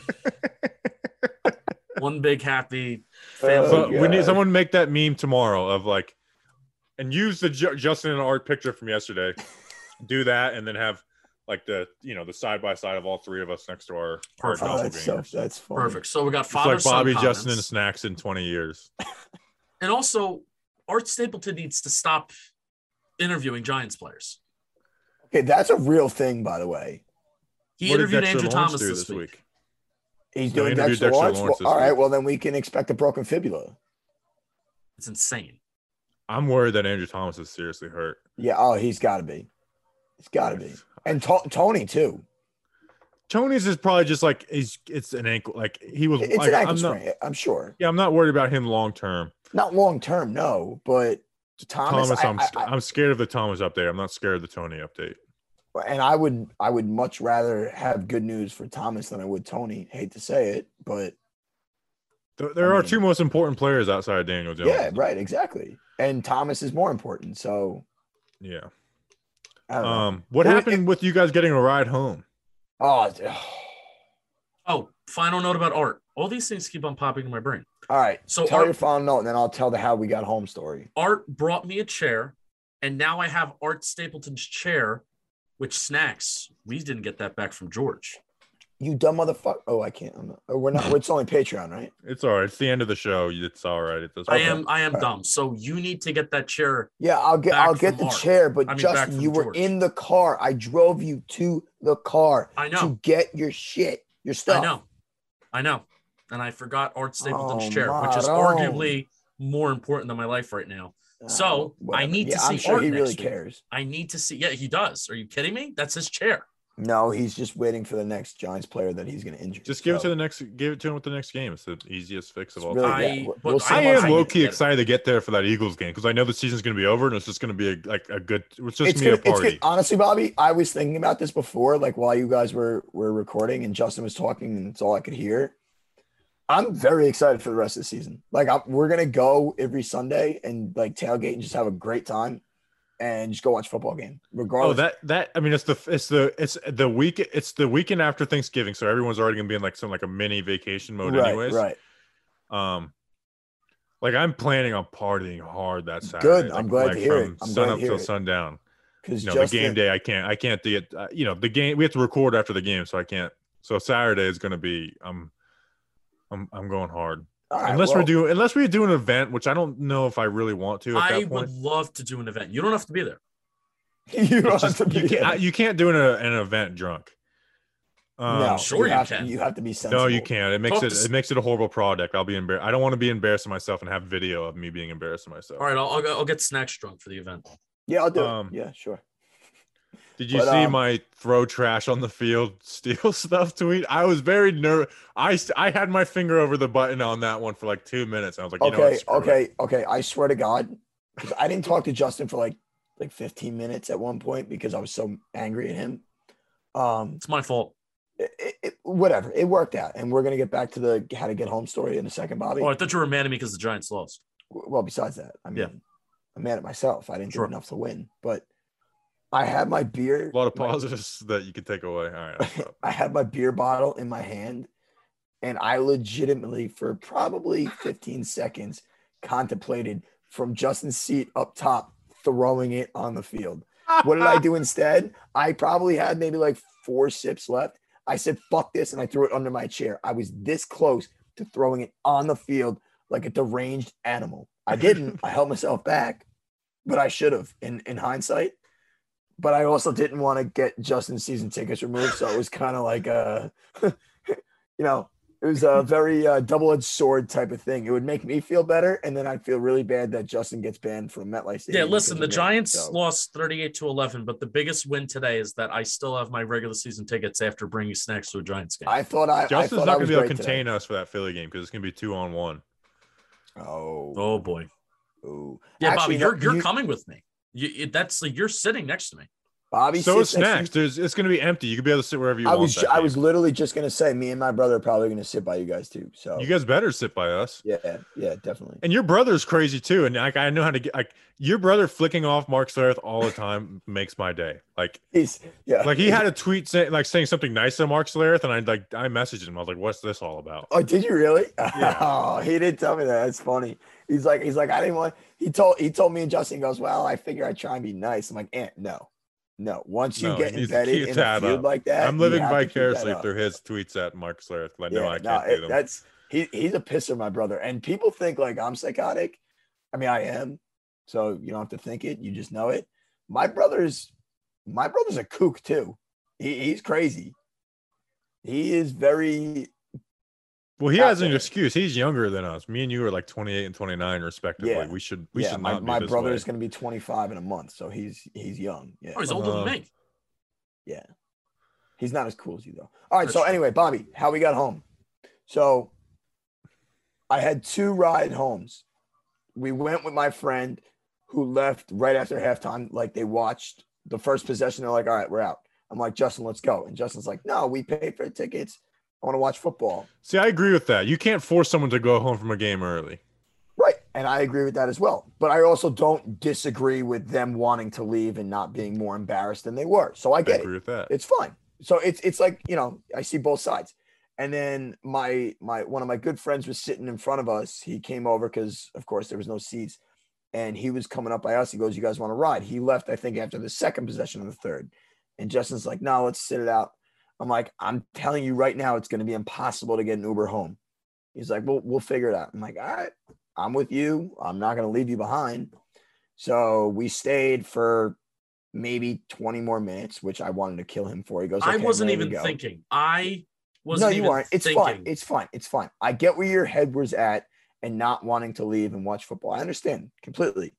One big happy family. So Oh, we need God. someone to make that meme tomorrow of like, and use the Ju- Justin and Art picture from yesterday. Do that, and then have like the you know the side by side of all three of us next to our our Perfect. Oh, that's so doppelgangers. that's funny. Perfect. So we got It's father like Bobby, son Justin, and comments. Snacks in twenty years. And also, Art Stapleton needs to stop interviewing Giants players. Okay, that's a real thing, by the way. He What did interviewed Dexter Andrew Lawrence Thomas do this week. He's No, he doing interviewed Dexter, Dexter Lawrence. Lawrence Well, this all right, week. well then we can expect a broken fibula. It's insane. I'm worried that Andrew Thomas is seriously hurt. Yeah. Oh, he's got to be. He's got to be. And to- Tony too. Tony's is probably just like he's it's an ankle like he was. It's like, an ankle I'm not, sprain. I'm sure. yeah, I'm not worried about him long term. Not long term, no. But Thomas, Thomas, I, I'm I- sc- I'm scared of the Thomas update. I'm not scared of the Tony update. and I would I would much rather have good news for Thomas than I would Tony. Hate to say it, but There, there I are mean- two most important players outside of Daniel Jones. yeah, right, exactly. And Thomas is more important. So Yeah. I don't know. Um, what It was- happened with you guys getting a ride home? Oh, Oh, final note about Art. All these things keep on popping in my brain. all right. So tell Art- your final note, and then I'll tell the how we got home story. Art brought me a chair, and now I have Art Stapleton's chair, which Snacks. We didn't get that back from George. You dumb motherfucker. Oh, I can't. I'm not, oh, we're not. It's only Patreon, right? It's all right. It's the end of the show. It's all right. It doesn't. I am I am All right. dumb. So you need to get that chair. Yeah, I'll get. Back I'll get from the Art. chair. But I mean, back Justin, from you were George. in the car. I drove you to the car I know. to get your shit, your stuff. I know. I know. And I forgot Art Stapleton's Oh, chair, which is Maron. arguably more important than my life right now. Uh, So, I whatever. need to Yeah, see I'm sure Art he next really week. cares. I need to see. Yeah, he does. Are you kidding me? That's his chair. No, he's just waiting for the next Giants player that he's going to injure. Just give it So, to the next. Give it to him with the next game. It's the easiest fix of all really- time. I, yeah, we'll- but we'll see I how am much I low need to key get it. excited to get there for that Eagles game because I know the season's going to be over and it's just going to be a, like a good. It's just It's me gonna, a party. it's good. Honestly, Bobby, I was thinking about this before, like while you guys were were recording and Justin was talking, and it's all I could hear. I'm very excited for the rest of the season. Like I'm, we're gonna go every Sunday and like tailgate and just have a great time, and just go watch a football game, Oh, regardless. that that I mean, it's the it's the it's the week it's the weekend after Thanksgiving, so everyone's already gonna be in like some like a mini vacation mode, right, anyways. right. Um, like I'm planning on partying hard that Saturday. Good. Like, I'm glad like to hear it. from I'm sun glad up to hear till it. sundown. Because You know, the game day, I can't I can't do it. Uh, you know, the game we have to record after the game, so I can't. So Saturday is gonna be I'm I'm I'm going hard. Unless we're doing unless we do an event, which I don't know if I really want to at I that would point. love to do an event. You don't have to be there. you don't It's have just- to be you, can't, there. you can't do an, an event drunk. Um, no, sure you, you have, can. You have to be sensible. No, you can't. It makes Talk it to- it makes it a horrible product. I'll be embarrassed. I don't want to be embarrassing myself and have video of me being embarrassing myself. All right, I'll, I'll, go- I'll get snacks drunk for the event. Yeah, I'll do Um, it. Yeah, sure. Did you But, see um, my throw trash on the field, steal stuff tweet? I was very nervous. I, st- I had my finger over the button on that one for like two minutes. I was like, you know Okay, what, screw okay, it. okay. I swear to God, because I didn't talk to Justin for like like fifteen minutes at one point because I was so angry at him. Um, It's my fault. it, it, it- whatever. It worked out, and we're gonna get back to the how to get home story in a second, Bobby. Oh, I thought you were mad at me because the Giants lost. Well, besides that, I mean, Yeah. I'm mad at myself. I didn't Sure. do enough to win, but I had my beer. A lot of my- positives that you can take away. All right. I'll stop. I had my beer bottle in my hand, and I legitimately, for probably fifteen seconds, contemplated from Justin's seat up top throwing it on the field. What did I do instead? I probably had maybe like four sips left. I said, fuck this, and I threw it under my chair. I was this close to throwing it on the field like a deranged animal. I didn't. I held myself back, but I should have in, in hindsight. But I also didn't want to get Justin's season tickets removed. So it was kind of like a, you know, it was a very uh, double-edged sword type of thing. It would make me feel better, and then I'd feel really bad that Justin gets banned from MetLife Yeah, Stadium. listen, the because of me. Giants So, lost thirty-eight to eleven, but the biggest win today is that I still have my regular season tickets after bringing snacks to a Giants game. I thought I, I Justin's thought not I going to was be able to great contain today. us for that Philly game because it's going to be two on one. Oh, oh boy. oh. Yeah, Actually, Bobby, no, you're you're you- coming with me. You it, that's like you're sitting next to me. Bobby. So is sits next to snacks. There's, it's going to be empty. You could be able to sit wherever you I want. was that I game. was literally just gonna say, me and my brother are probably gonna sit by you guys too. So You guys better sit by us. yeah, yeah, definitely. And your brother's crazy too. And like I know how to get like your brother flicking off Mark Slareth all the time makes my day. Like He's yeah, like he had a tweet saying like saying something nice to Mark Slareth, and I like I messaged him. I was like, "What's this all about?" Oh, did you really? Yeah. Oh, he didn't tell me that. That's funny. He's like, he's like, I didn't want. He told he told me and Justin, he goes, well, I figure I try and be nice. I'm like, eh, no, no. Once you No, get he needs to embedded keep in a that field up. like that, I'm you living have to keep that vicariously up. through his tweets at Mark Slareth because I know Yeah, I no, can't it- do them. that's he. He's a pisser, my brother. And people think like I'm psychotic. I mean, I am. So you don't have to think it. You just know it. My brother's, my brother's a kook too. He, he's crazy. He is very. Well, he out has an there. excuse. He's younger than us. Me and you are like twenty-eight and twenty-nine, respectively. Yeah. We should we yeah, should my, not be my this brother way. is going to be twenty-five in a month, so he's he's young. Yeah, Oh, he's older Uh, than me. yeah. He's not as cool as you though. All right, That's so true. anyway, Bobby, how we got home? So I had two ride homes. We went with my friend who left right after halftime. Like they watched the first possession. They're like, all right, we're out. I'm like, Justin, let's go. And Justin's like, no, we paid for the tickets. I want to watch football. See, I agree with that. You can't force someone to go home from a game early. Right. And I agree with that as well. But I also don't disagree with them wanting to leave and not being more embarrassed than they were. So I I get agree it. with that. It's fine. So it's it's like, you know, I see both sides. And then my my one of my good friends was sitting in front of us. He came over because of course there was no seats. And he was coming up by us. He goes, you guys want to ride? He left, I think, after the second possession of the third. And Justin's like, no, let's sit it out. I'm like, I'm telling you right now, it's going to be impossible to get an Uber home. He's like, well, we'll figure it out. I'm like, all right, I'm with you. I'm not going to leave you behind. So we stayed for maybe twenty more minutes, which I wanted to kill him for. He goes, I okay, wasn't I'm ready even to go. thinking. I wasn't No, you even aren't. It's thinking. fine. It's fine. It's fine. I get where your head was at and not wanting to leave and watch football. I understand completely.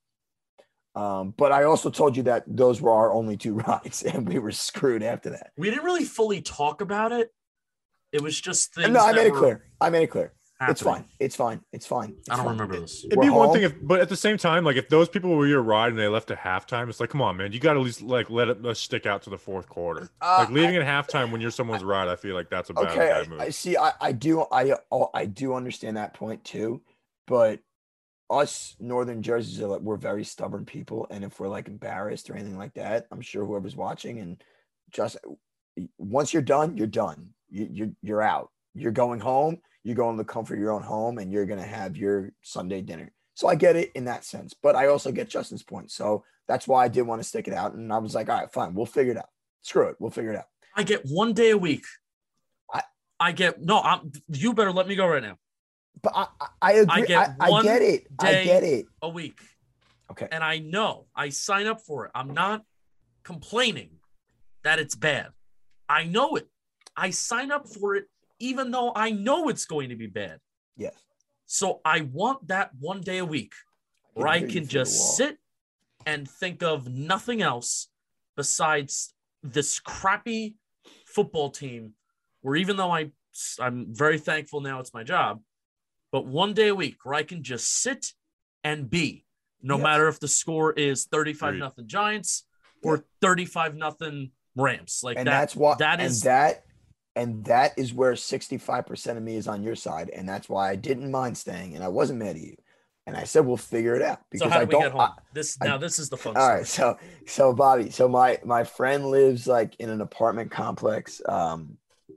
Um, but I also told you that those were our only two rides, and we were screwed after that. We didn't really fully talk about it. It was just things. No, I that made it were clear. I made it clear. It's happening. fine. It's fine. It's fine. It's I don't fine. remember this. It'd We're be one home. thing if, but at the same time, like if those people were your ride and they left at halftime, it's like, come on, man, you got to at least like let it us stick out to the fourth quarter. Uh, like leaving at halftime when you're someone's ride, I feel like that's a bad, Okay, bad I, move. I see. I, I do. I oh, I do understand that point too, but us Northern Jerseys are like we're very stubborn people, and if we're like embarrassed or anything like that, I'm sure whoever's watching and just once you're done, you're done. You, you're you're out. You're going home. You go in the comfort of your own home, and you're gonna have your Sunday dinner. So I get it in that sense, but I also get Justin's point. So that's why I did want to stick it out, and I was like, all right, fine, we'll figure it out. Screw it, we'll figure it out. I get one day a week. I- I get no. I'm. You better let me go right now. But I, I, I agree. I, get I, one get it. I day- get it. A week, Okay. and I know I sign up for it. I'm not complaining that it's bad. I know it. I sign up for it even though I know it's going to be bad. Yes. So I want that one day a week where I can just sit and think of nothing else besides this crappy football team where even though I, I'm very thankful now it's my job, but one day a week where I can just sit and be, no yes. matter if the score is thirty-five nothing Giants or thirty-five nothing Rams. Like and that, that's what that and is that and that is where sixty-five percent of me is on your side, and that's why I didn't mind staying and I wasn't mad at you. And I said we'll figure it out because so how do I we don't get home? I, this now I, this is the fun all story. right, so so Bobby, so my my friend lives like in an apartment complex. Um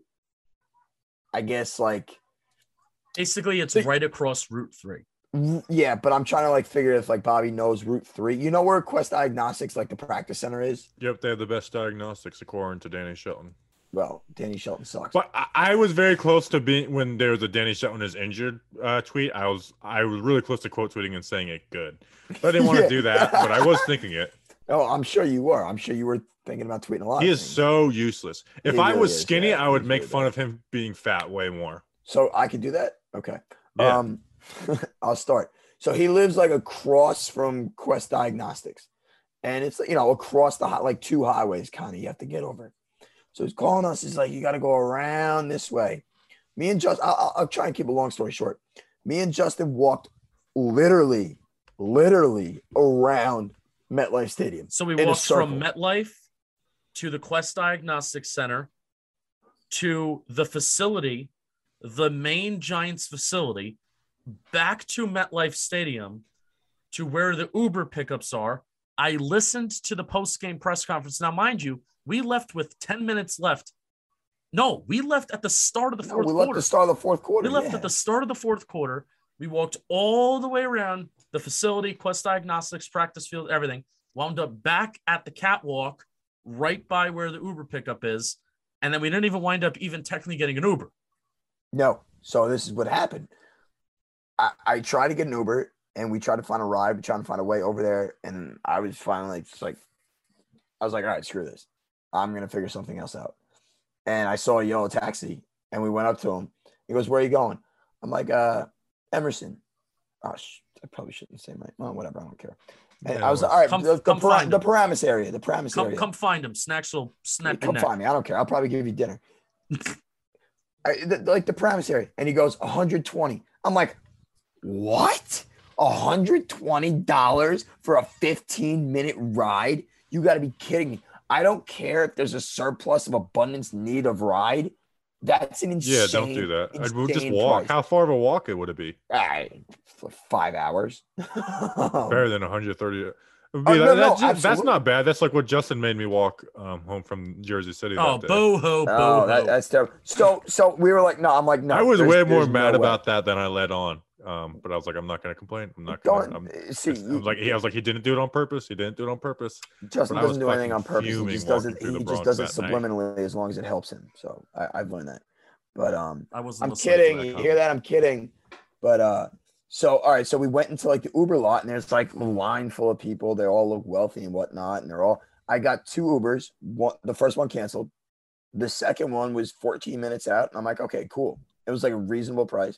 I guess like basically it's the, right across Route three. Yeah, but I'm trying to like figure if like Bobby knows Route three. You know where Quest Diagnostics, like the practice center, is? Yep, they have the best diagnostics according to Danny Shelton. Well, Danny Shelton sucks. But I, I was very close to being when there was a Danny Shelton is injured uh, tweet. I was I was really close to quote tweeting and saying it good. But I didn't want to yeah. do that, but I was thinking it. Oh, I'm sure you were. I'm sure you were thinking about tweeting a lot. He of is things. so useless. If He I really was is, skinny, yeah. I would He's make really fun bad. of him being fat way more. So I could do that? Okay. Yeah. Um, I'll start. So he lives like across from Quest Diagnostics. And it's, you know, across the, like two highways kind of you have to get over. So he's calling us. He's like, you got to go around this way. Me and Justin, I'll, I'll try and keep a long story short. Me and Justin walked literally, literally around MetLife Stadium. So we walked from MetLife to the Quest Diagnostics Center to the facility, the main Giants facility, back to MetLife Stadium to where the Uber pickups are. I listened to the post-game press conference. Now, mind you, we left with ten minutes left. No, we left at the start of the fourth no, we quarter. left the start of the fourth quarter. We left yeah. at the start of the fourth quarter. We walked all the way around the facility, Quest Diagnostics, practice field, everything. Wound up back at the catwalk right by where the Uber pickup is. And then we didn't even wind up even technically getting an Uber. No. So this is what happened. I, I tried to get an Uber, and we tried to find a ride. We tried to find a way over there. And I was finally just like, I was like, all right, screw this. I'm going to figure something else out. And I saw a yellow taxi, and we went up to him. He goes, where are you going? I'm like, uh, Emerson. Oh, sh- I probably shouldn't say my, well, whatever. I don't care. And yeah, I was like, all right, come, the, the, come Para- the Paramus area, the Paramus come, area. Come find him. Snacks will snap yeah, Come neck. find me. I don't care. I'll probably give you dinner. I, the, like the Paramus area. And he goes, one hundred twenty. I'm like, what? one hundred twenty dollars for a fifteen minute ride? You got to be kidding me. I don't care if there's a surplus of abundance need of ride. That's an insane. Yeah, don't do that. I'd we'll just walk. Price. How far of a walk it would it be? All right, for five hours. Better than one hundred thirty. It would oh, be no, that, no, that's, just, that's not bad. That's like what Justin made me walk um, home from Jersey City. Oh, that day. boo-hoo, boo-hoo. Oh, that, that's terrible. So, so we were like, no, I'm like, no. I was way more mad no about that than I let on. Um, but I was like, I'm not going to complain. I'm not going to. See, I was like, he, I was like, he didn't do it on purpose. He didn't do it on purpose. Justin doesn't do anything on purpose. He just does it. He just does it subliminally night. As long as it helps him. So I, I've learned that. But um, I wasn't I'm kidding. You hear that? I'm kidding. But uh, so all right. So we went into like the Uber lot, and there's like a line full of people. They all look wealthy and whatnot, and they're all. I got two Ubers. One, the first one canceled. The second one was fourteen minutes out, and I'm like, okay, cool. It was like a reasonable price.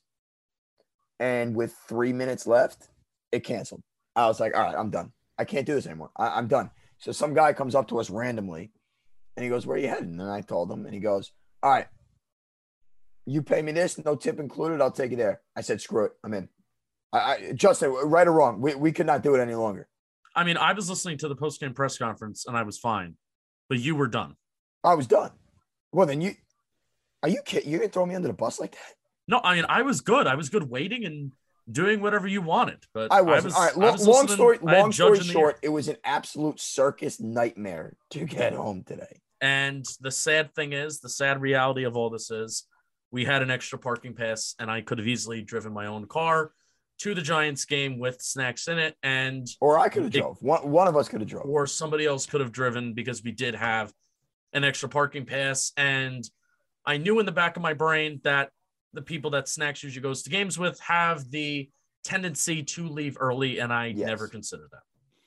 And with three minutes left, it canceled. I was like, all right, I'm done. I can't do this anymore. I, I'm done. So some guy comes up to us randomly, and he goes, where are you heading? And I told him, and he goes, all right, you pay me this, no tip included, I'll take you there. I said, screw it, I'm in. I, I Justin, right or wrong, we, we could not do it any longer. I mean, I was listening to the post-game press conference, and I was fine. But you were done. I was done. Well, then you – are you kidding? You're going to throw me under the bus like that? No, I mean, I was good. I was good waiting and doing whatever you wanted. But I wasn't. I was, All right, I was long story, I long story short, short, it was an absolute circus nightmare to get home today. And the sad thing is, the sad reality of all this is, we had an extra parking pass, and I could have easily driven my own car to the Giants game with snacks in it. And Or I could have drove. One, one of us could have drove. Or somebody else could have driven because we did have an extra parking pass. And I knew in the back of my brain that the people that Snacks usually goes to games with have the tendency to leave early, and I Yes. never considered that.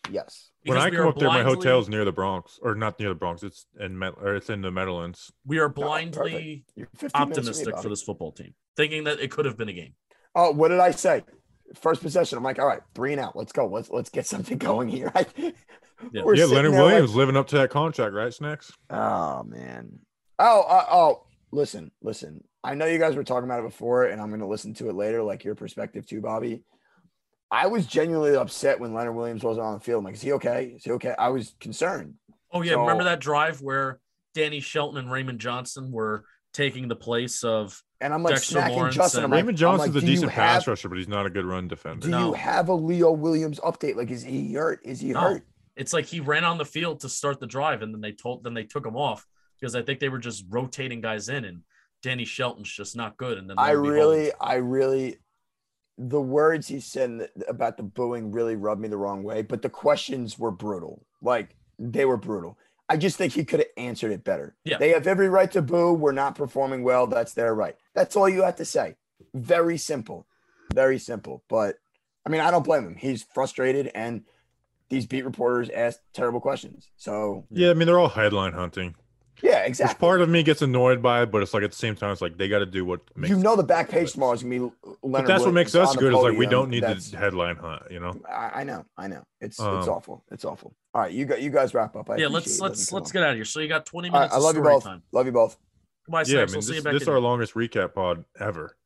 Yes. When Because I we come are up there, my blindly- hotel's near the Bronx, or not near the Bronx. It's in Met- or it's in the Meadowlands. We are Oh, blindly perfect. You're fifteen minutes from me, optimistic for Bobby. this football team, thinking that it could have been a game. Oh, what did I say? First possession. I'm like, all right, three and out. Let's go. Let's let's get something going here. Yeah. We're yeah, sitting Leonard there like- Williams living up to that contract, right, Snacks? oh man. Oh, uh, oh, listen, listen. I know you guys were talking about it before, and I'm going to listen to it later, like your perspective too, Bobby. I was genuinely upset when Leonard Williams wasn't on the field. I'm like, is he okay? Is he okay? I was concerned. Oh yeah, So- remember that drive where Danny Shelton and Raymond Johnson were taking the place of And I'm like Dexter smacking Lawrence Justin. I'm and- like, Raymond I'm Johnson's like, a do you decent have- pass rusher, but he's not a good run defender. Do No. you have a Leo Williams update? Like, is he hurt? Is he No. hurt? It's like he ran on the field to start the drive, and then they told then they took him off because I think they were just rotating guys in, and Danny Shelton's just not good. And then I lo and behold- really, I really, the words he said about the booing really rubbed me the wrong way, but the questions were brutal. Like, they were brutal. I just think he could have answered it better. Yeah. They have every right to boo. We're not performing well. That's their right. That's all you have to say. Very simple. Very simple. But I mean, I don't blame him. He's frustrated, and these beat reporters ask terrible questions. So Yeah, I mean they're all headline hunting. yeah, Which exactly. part of me gets annoyed by it, but it's like at the same time, it's like they got to do what makes. You know, the back page tomorrow is gonna be Leonard. but that's what makes Williams us on the good. Is like we podium. don't need That's- to headline hunt. You know. I, I know, I know. It's it's Um, awful. It's awful. All right, you got you guys wrap up. I yeah, appreciate let's you let's letting me let's come get out of here. So you got twenty on. All minutes right, I love of you story both. time. Love you both. Goodbye, Yeah, I Snacks. mean We'll see you this, back this is in- our longest recap pod ever.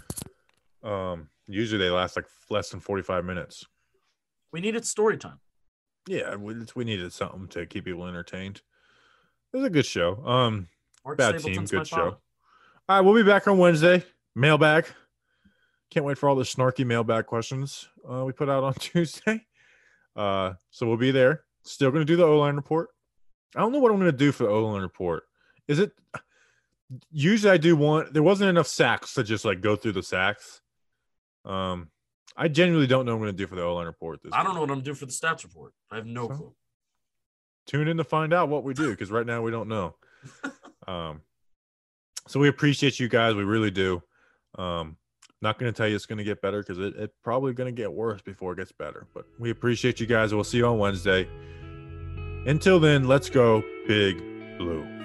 Um, usually they last like less than forty-five minutes. We needed story time. Yeah, we, we needed something to keep people entertained. It was a good show. Um, Mark bad Stapleton's team, my good show. father. All right, we'll be back on Wednesday. Mailbag. Can't wait for all the snarky mailbag questions uh, we put out on Tuesday. Uh, so we'll be there. Still going to do the O-line report. I don't know what I'm going to do for the O-line report. Is it usually I do one? There wasn't enough sacks to just like go through the sacks. Um, I genuinely don't know what I'm going to do for the O-line report. This I don't week. know what I'm doing for the stats report. I have no So? clue. Tune in to find out what we do because right now we don't know. um, so we appreciate you guys. We really do. Um, not going to tell you it's going to get better because it, it's probably going to get worse before it gets better. But we appreciate you guys. We'll see you on Wednesday. Until then, let's go Big Blue.